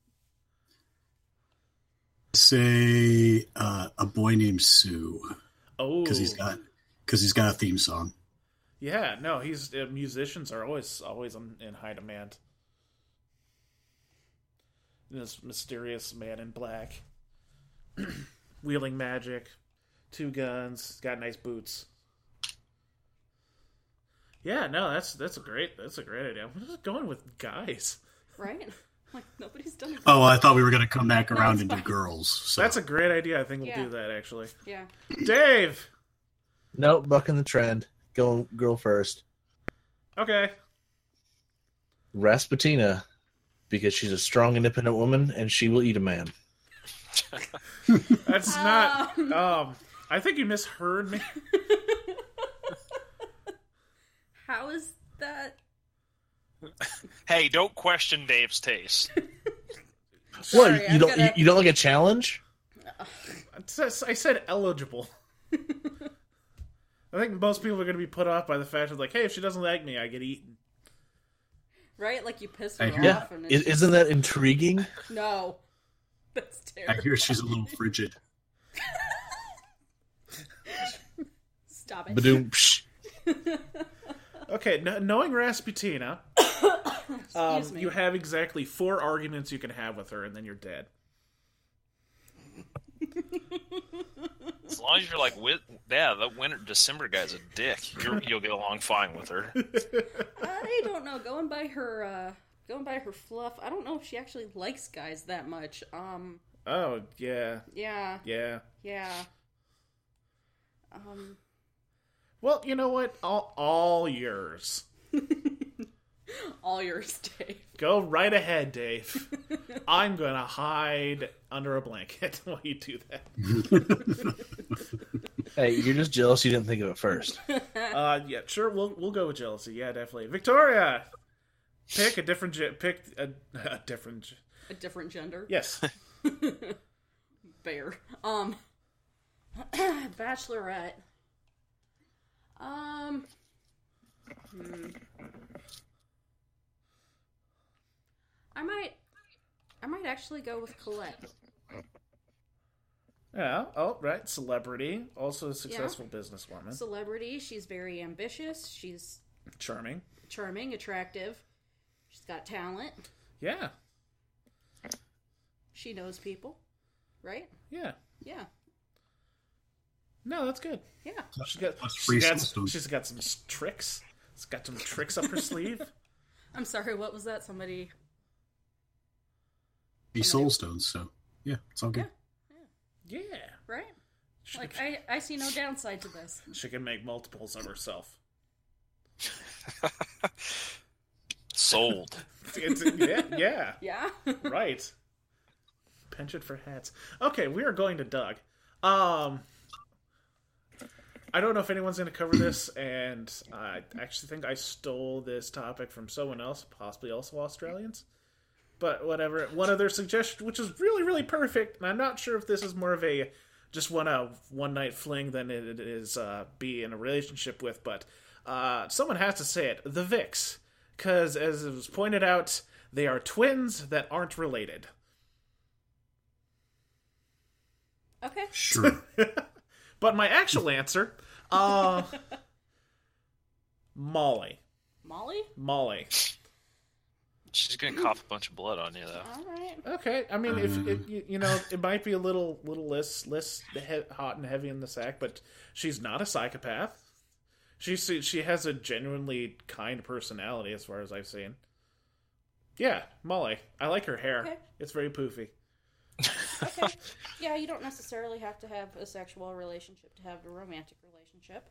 Say a boy named Sue. Oh, because he's got a theme song. Yeah, no, he's musicians are always in high demand. This mysterious man in black, wielding magic, 2 guns, got nice boots. Yeah, no, that's a great idea. We're just going with guys, Right? Like, nobody's done it. Oh, I thought we were going to come back around and do girls. So. That's a great idea. I think we'll do that, actually. Yeah. Dave! Nope, bucking the trend. Go girl first. Okay. Rasputina, because she's a strong, independent woman, and she will eat a man. That's not... I think you misheard me. How is that? Hey, don't question Dave's taste. Sorry, What, you don't like a challenge? I said eligible. I think most people are going to be put off by the fact of, like, hey, if she doesn't like me, I get eaten. Right? Like, you piss her Yeah. off. And Isn't that intriguing? No. That's I terrible. hear she's a little frigid. Stop it. Badoom. Psh. Okay, knowing Rasputina, Excuse me. you have exactly 4 arguments you can have with her, and then you're dead. As long as you're like, the winter December guy's a dick. You'll get along fine with her. I don't know. Going by her fluff, I don't know if she actually likes guys that much. Oh, yeah. Yeah. Yeah. Yeah. Well, you know what? All yours. All yours, Dave. Go right ahead, Dave. I'm going to hide under a blanket while you do that. Hey, you're just jealous you didn't think of it first. Yeah, sure. We'll go with jealousy. Yeah, definitely. Victoria, pick a different a different. A different gender. Yes. Bear. Bachelorette. I might actually go with Colette. Yeah. Oh, right. Celebrity, also a successful businesswoman. Celebrity. She's very ambitious. She's Charming. attractive. She's got talent. Yeah. She knows people, right? Yeah. Yeah. No, that's good. Yeah. She's got some tricks. She's got some tricks up her sleeve. I'm sorry, what was that? Somebody... Be soul stones, so yeah, it's all good. Yeah. Right? Like, I see no downside to this. She can make multiples of herself. Sold. Yeah. Yeah? Right. Penchant for hats. Okay, we are going to Doug. I don't know if anyone's going to cover this, and I actually think I stole this topic from someone else, possibly also Australians. But whatever. One of their suggestions, which is really, really perfect, and I'm not sure if this is more of a just one-night fling than it is be in a relationship with, but someone has to say it. The Vicks. Because, as it was pointed out, they are twins that aren't related. Okay. Sure. But my actual answer, Molly. Molly? She's gonna cough a bunch of blood on you, though. Alright. Okay, I mean, if it might be a little less hot and heavy in the sack, but she's not a psychopath. She has a genuinely kind personality, as far as I've seen. Yeah, Molly. I like her hair. Okay. It's very poofy. Okay. Yeah, you don't necessarily have to have a sexual relationship to have a romantic relationship.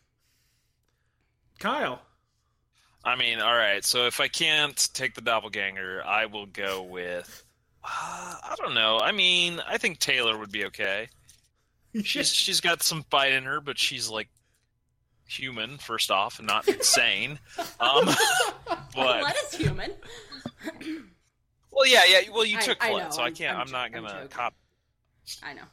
Kyle. I mean, all right. So if I can't take the doppelganger, I will go with. I don't know. I mean, I think Taylor would be okay. She's got some fight in her, but she's like human first off, and not insane. But Colette is human. well, yeah. Well, you took I Colette, know, so I'm not gonna joking. cop. I know.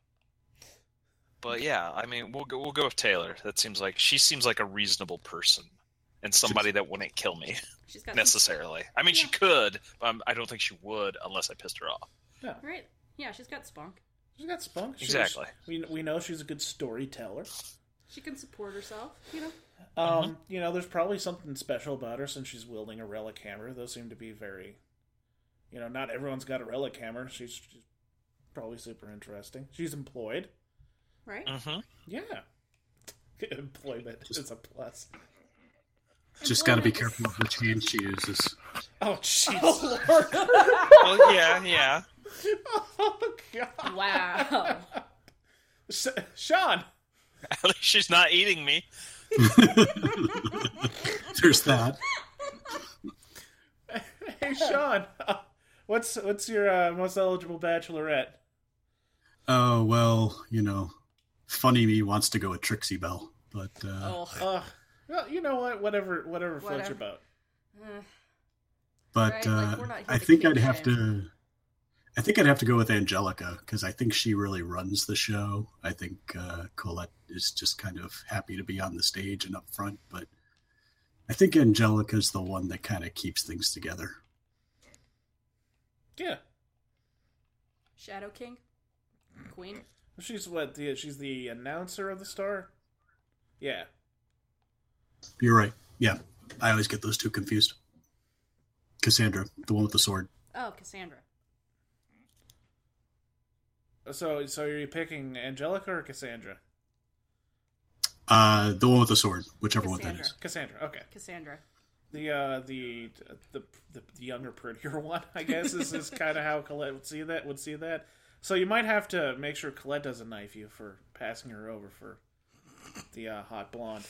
But yeah, I mean, we'll go with Taylor. She seems like a reasonable person and somebody that wouldn't kill me She's got necessarily. I mean, she could, but I don't think she would unless I pissed her off. Yeah. Right. Yeah, she's got spunk. She's got spunk. Exactly. We know she's a good storyteller. She can support herself, you know? There's probably something special about her since she's wielding a relic hammer. Those seem to be very... not everyone's got a relic hammer. She's probably super interesting. She's employed. Right? Mm-hmm. Yeah. Employment is a plus. Just got to be careful of which hand she uses. Oh, jeez. Oh, Lord. Well, yeah. Oh, God. Wow. Sean. At least she's not eating me. There's that. Hey, Sean. What's your most eligible bachelorette? Oh, well, Funny Me wants to go with Trixie Belle, but Well, you know what? Whatever floats your boat. but Right, like, we're not here I to think kink I'd have shame. to. I think I'd have to go with Angelica because I think she really runs the show. I think Colette is just kind of happy to be on the stage and up front, but I think Angelica's the one that kind of keeps things together. Yeah. Shadow King? Queen? She's she's the announcer of the Star? Yeah. You're right. Yeah, I always get those two confused. Cassandra, the one with the sword. Oh, Cassandra. So are you picking Angelica or Cassandra? The one with the sword, whichever one that Cassandra. is. Cassandra, okay. Cassandra. The younger, prettier one, I guess, is kind of how Colette would see that. So you might have to make sure Colette doesn't knife you for passing her over for the hot blonde.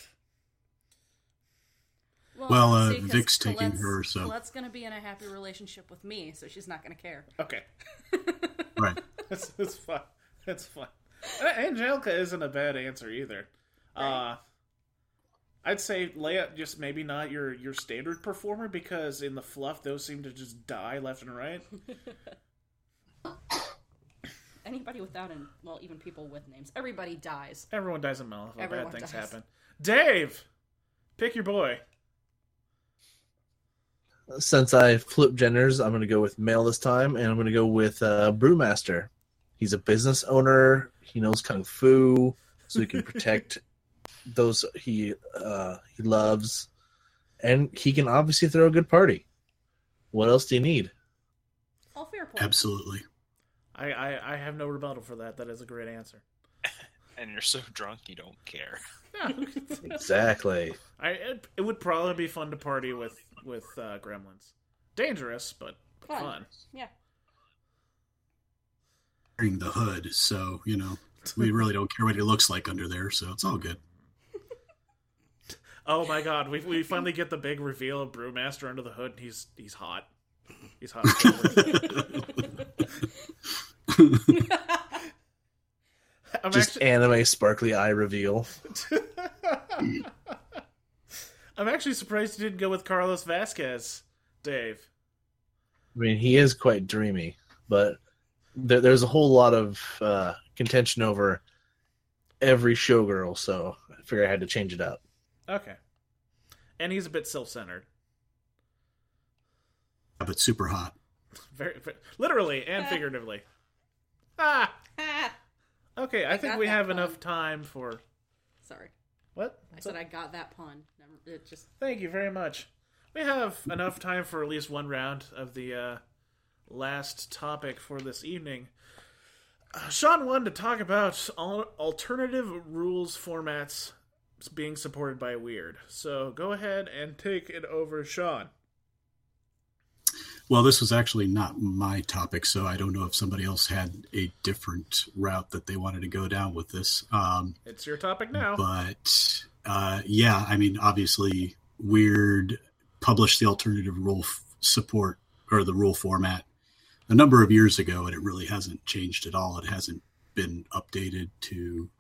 Well, see, 'cause Vic's taking Colette's- her, so... Colette's going to be in a happy relationship with me, so she's not going to care. Okay. Right. That's fun. That's fun. Angelica isn't a bad answer either. Right. I'd say Leia, just maybe not your standard performer, because in the fluff, those seem to just die left and right. Anybody without even people with names. Everybody dies. Everyone dies in Malifaux. Everyone Bad things dies. happen. Dave! Pick your boy. Since I flipped genders, I'm going to go with male this time, and I'm going to go with Brewmaster. He's a business owner. He knows kung fu, so he can protect those he loves, and he can obviously throw a good party. What else do you need? All fair points. Absolutely. I have no rebuttal for that. That is a great answer. And you're so drunk you don't care. Exactly. It would probably be fun to party with gremlins. Dangerous, but fun. Yeah. Wearing the hood, so, We really don't care what he looks like under there, so it's all good. Oh my god, we finally get the big reveal of Brewmaster under the hood, and he's hot. He's hot. Anime sparkly eye reveal. I'm actually surprised you didn't go with Carlos Vasquez, Dave. I mean, he is quite dreamy, but there's a whole lot of contention over every showgirl, so I figured I had to change it up. Okay. And he's a bit self-centered. Yeah, but super hot. Very literally and figuratively. Ah! Okay, I think we have enough time for... Sorry. What? I said I got that pun. It just... Thank you very much. We have enough time for at least one round of the last topic for this evening. Sean wanted to talk about alternative rules formats being supported by Weird. So go ahead and take it over, Sean. Well, this was actually not my topic, so I don't know if somebody else had a different route that they wanted to go down with this. It's your topic now. But, yeah, I mean, obviously, Weird published the alternative rule support, or the rule format, a number of years ago, and it really hasn't changed at all. It hasn't been updated to,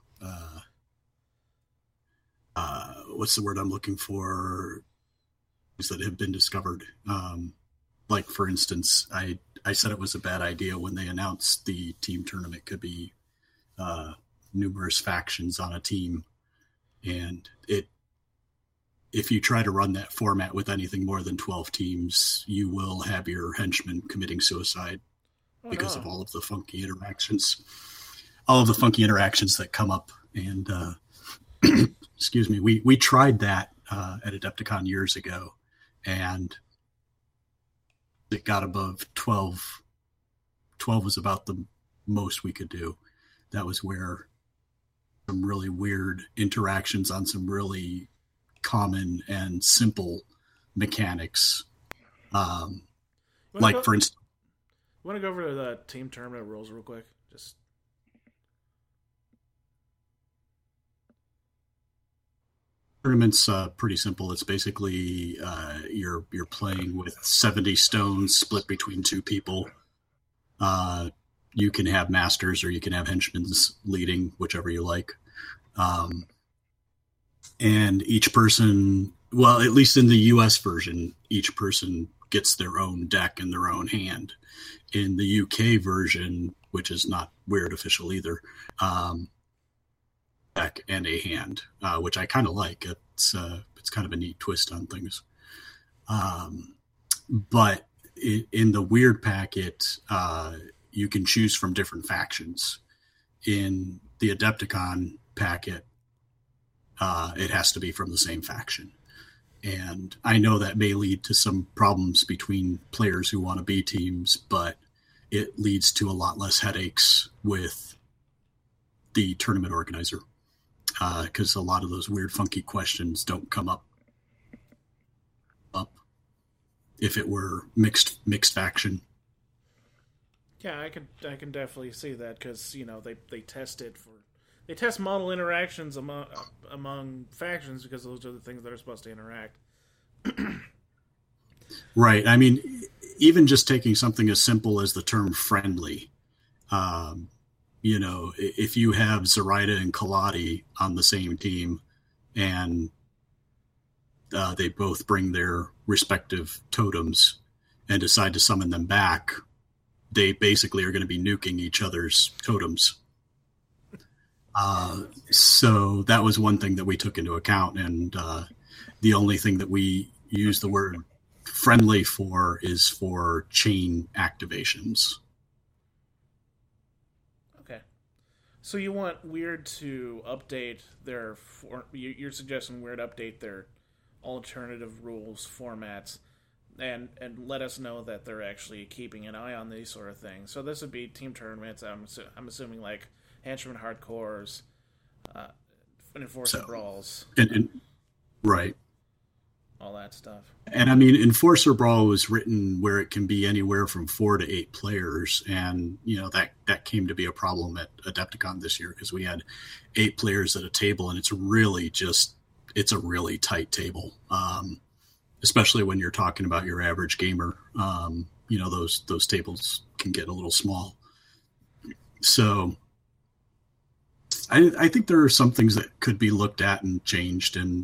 what's the word I'm looking for, that have been discovered. Like, for instance, I said it was a bad idea when they announced the team tournament could be numerous factions on a team. And if you try to run that format with anything more than 12 teams, you will have your henchmen committing suicide because of all of the funky interactions. All of the funky interactions that come up. And, excuse me, we tried that at Adepticon years ago. And it got above 12. 12 was about the most we could do. That was where some really weird interactions on some really common and simple mechanics. Like, for instance... You want to go over the team tournament rules real quick? Just... Tournament's pretty simple. It's basically you're playing with 70 stones split between two people. You can have masters or you can have henchmen leading, whichever you like. And each person, well, at least in the US version, each person gets their own deck and their own hand. In the UK version, which is not Weird official either, deck and a hand, which I kind of like. It's kind of a neat twist on things. But in the Weird packet, you can choose from different factions. In the Adepticon packet, it has to be from the same faction. And I know that may lead to some problems between players who want to be teams, but it leads to a lot less headaches with the tournament organizer. Because a lot of those weird, funky questions don't come up if it were mixed faction. Yeah, I can definitely see that because they test model interactions among factions because those are the things that are supposed to interact. Right. I mean, even just taking something as simple as the term friendly. If you have Zoraida and Kaladi on the same team and they both bring their respective totems and decide to summon them back, they basically are going to be nuking each other's totems. So that was one thing that we took into account. And the only thing that we use the word friendly for is for chain activations. So you want Weird to update their... You're suggesting Weird update their alternative rules formats and let us know that they're actually keeping an eye on these sort of things. So this would be team tournaments, I'm assuming, like Henchman Hardcores, Enforcer Brawls. And right. all that stuff. And I mean, Enforcer Brawl was written where it can be anywhere from 4 to 8 players, and that came to be a problem at Adepticon this year because we had 8 players at a table, and it's a really tight table, especially when you're talking about your average gamer. Those tables can get a little small. So I think there are some things that could be looked at and changed, and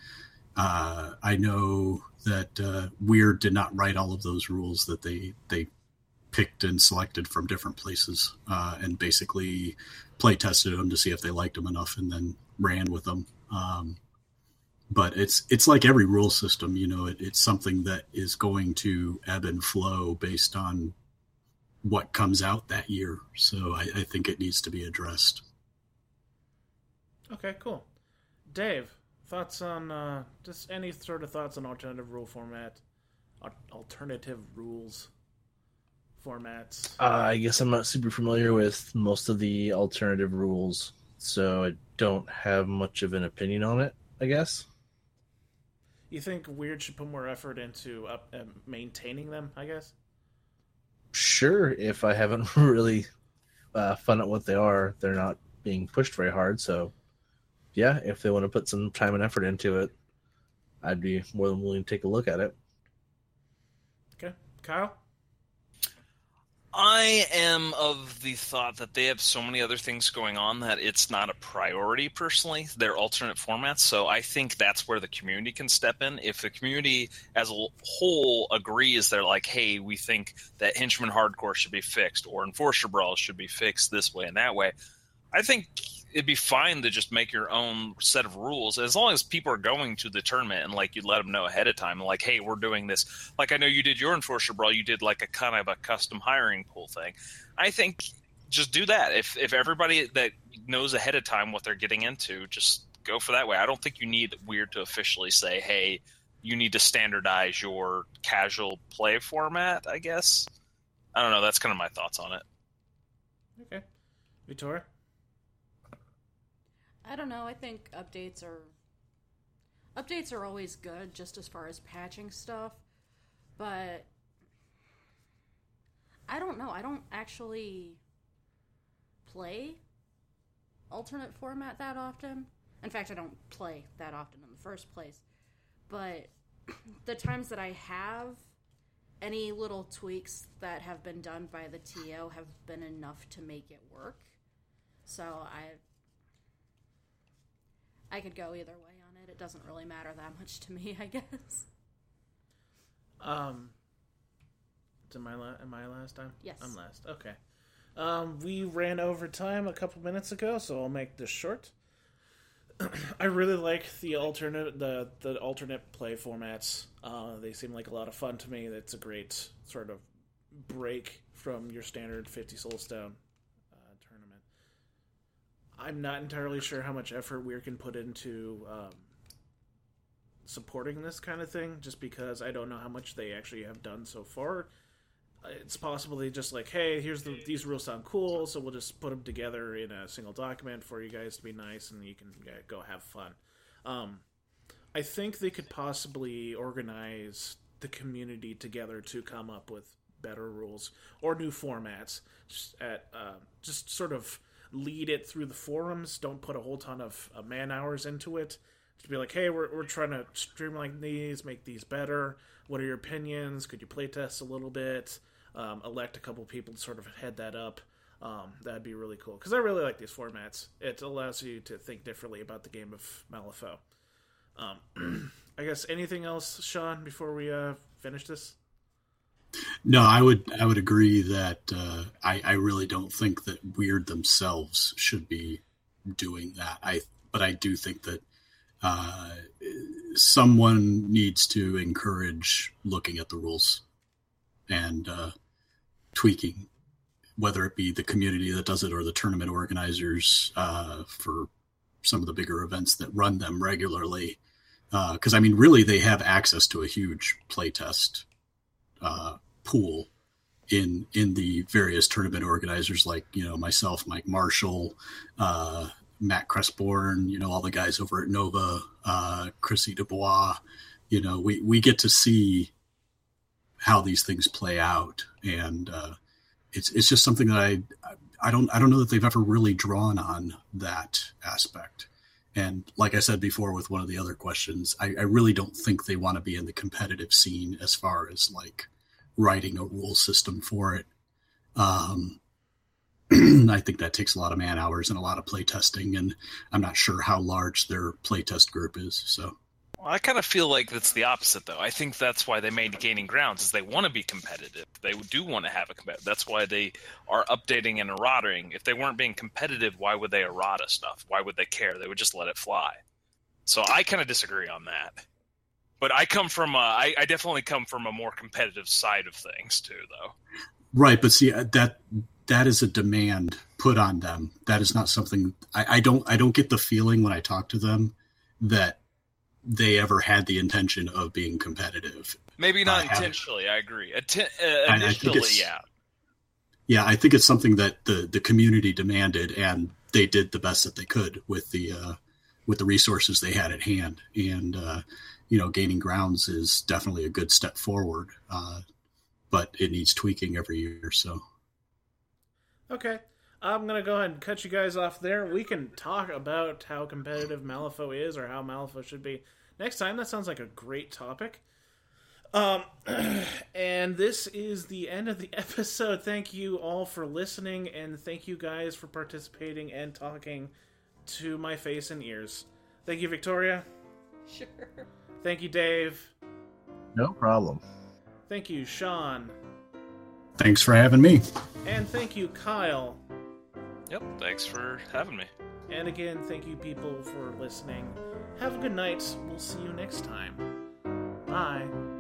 I know that Weird did not write all of those rules, that they picked and selected from different places and basically play tested them to see if they liked them enough and then ran with them. But it's like every rule system, it's something that is going to ebb and flow based on what comes out that year. So I think it needs to be addressed. Okay, cool. Dave, thoughts on just any sort of thoughts on alternative rule format, alternative rules formats? I guess I'm not super familiar with most of the alternative rules, so I don't have much of an opinion on it, I guess. You think Weird should put more effort into maintaining them, I guess? Sure, if I haven't really found out what they are, they're not being pushed very hard, so yeah, if they want to put some time and effort into it, I'd be more than willing to take a look at it. Okay. Kyle? I am of the thought that they have so many other things going on that it's not a priority, personally, their alternate formats. So I think that's where the community can step in. If the community as a whole agrees, they're like, hey, we think that Henchman Hardcore should be fixed or Enforcer Brawl should be fixed this way and that way, I think it'd be fine to just make your own set of rules as long as people are going to the tournament and like you let them know ahead of time, like, hey, we're doing this. Like I know you did your Enforcer Brawl, you did like a kind of a custom hiring pool thing. I think just do that. If everybody that knows ahead of time what they're getting into, just go for that way. I don't think you need Weird to officially say, hey, you need to standardize your casual play format, I guess. I don't know. That's kind of my thoughts on it. Okay. Victoria? I don't know. I think updates are always good, just as far as patching stuff. But I don't know. I don't actually play alternate format that often. In fact, I don't play that often in the first place. But the times that I have, any little tweaks that have been done by the TO have been enough to make it work. So I could go either way on it. It doesn't really matter that much to me, I guess. Am I last time? Yes. I'm last. Okay. We ran over time a couple minutes ago, so I'll make this short. I really like the alternate play formats. They seem like a lot of fun to me. It's a great sort of break from your standard 50 Soulstone tournament. I'm not entirely sure how much effort we can put into supporting this kind of thing, just because I don't know how much they actually have done so far. It's possible they just like, hey, these rules sound cool, so we'll just put them together in a single document for you guys to be nice, and you can go have fun. I think they could possibly organize the community together to come up with better rules or new formats. Just sort of lead it through the forums. Don't put a whole ton of man hours into it. Just be like, hey, we're trying to streamline these, make these better. What are your opinions? Could you playtest a little bit? Elect a couple people to sort of head that up. That'd be really cool, because I really like these formats. It allows you to think differently about the game of Malifaux. I guess anything else, Sean, before we finish this? No, I would agree that I really don't think that Weird themselves should be doing that. But I do think that someone needs to encourage looking at the rules and tweaking, whether it be the community that does it or the tournament organizers for some of the bigger events that run them regularly. Because, I mean, really, they have access to a huge playtest pool in the various tournament organizers, like, myself, Mike Marshall, Matt Crestborn, all the guys over at Nova, Chrissy Dubois, we get to see how these things play out, and it's just something that I don't know that they've ever really drawn on that aspect. And like I said before with one of the other questions, I really don't think they want to be in the competitive scene as far as like writing a rule system for it. I think that takes a lot of man hours and a lot of play testing, and I'm not sure how large their play test group is. So Well, I kind of feel like that's the opposite, though. I think that's why they made Gaining Grounds, is they want to be competitive. They do want to have a competitive. That's why they are updating and errataing. If they weren't being competitive, why would they errata stuff? Why would they care? They would just let it fly. So I kind of disagree on that. But I definitely come from a more competitive side of things too, though. Right, but see that is a demand put on them. That is not something I don't get the feeling when I talk to them that they ever had the intention of being competitive. Maybe not intentionally. I agree. Initially, yeah. Yeah, I think it's something that the community demanded, and they did the best that they could with the resources they had at hand. And Gaining Grounds is definitely a good step forward, but it needs tweaking every year. So, okay, I'm gonna go ahead and cut you guys off there. We can talk about how competitive Malifaux is, or how Malifaux should be, next time. That sounds like a great topic. And this is the end of the episode. Thank you all for listening, and thank you guys for participating and talking to my face and ears. Thank you, Victoria. Sure. Thank you, Dave. No problem. Thank you, Sean. Thanks for having me. And thank you, Kyle. Yep, thanks for having me. And again, thank you, people, for listening. Have a good night. We'll see you next time. Bye.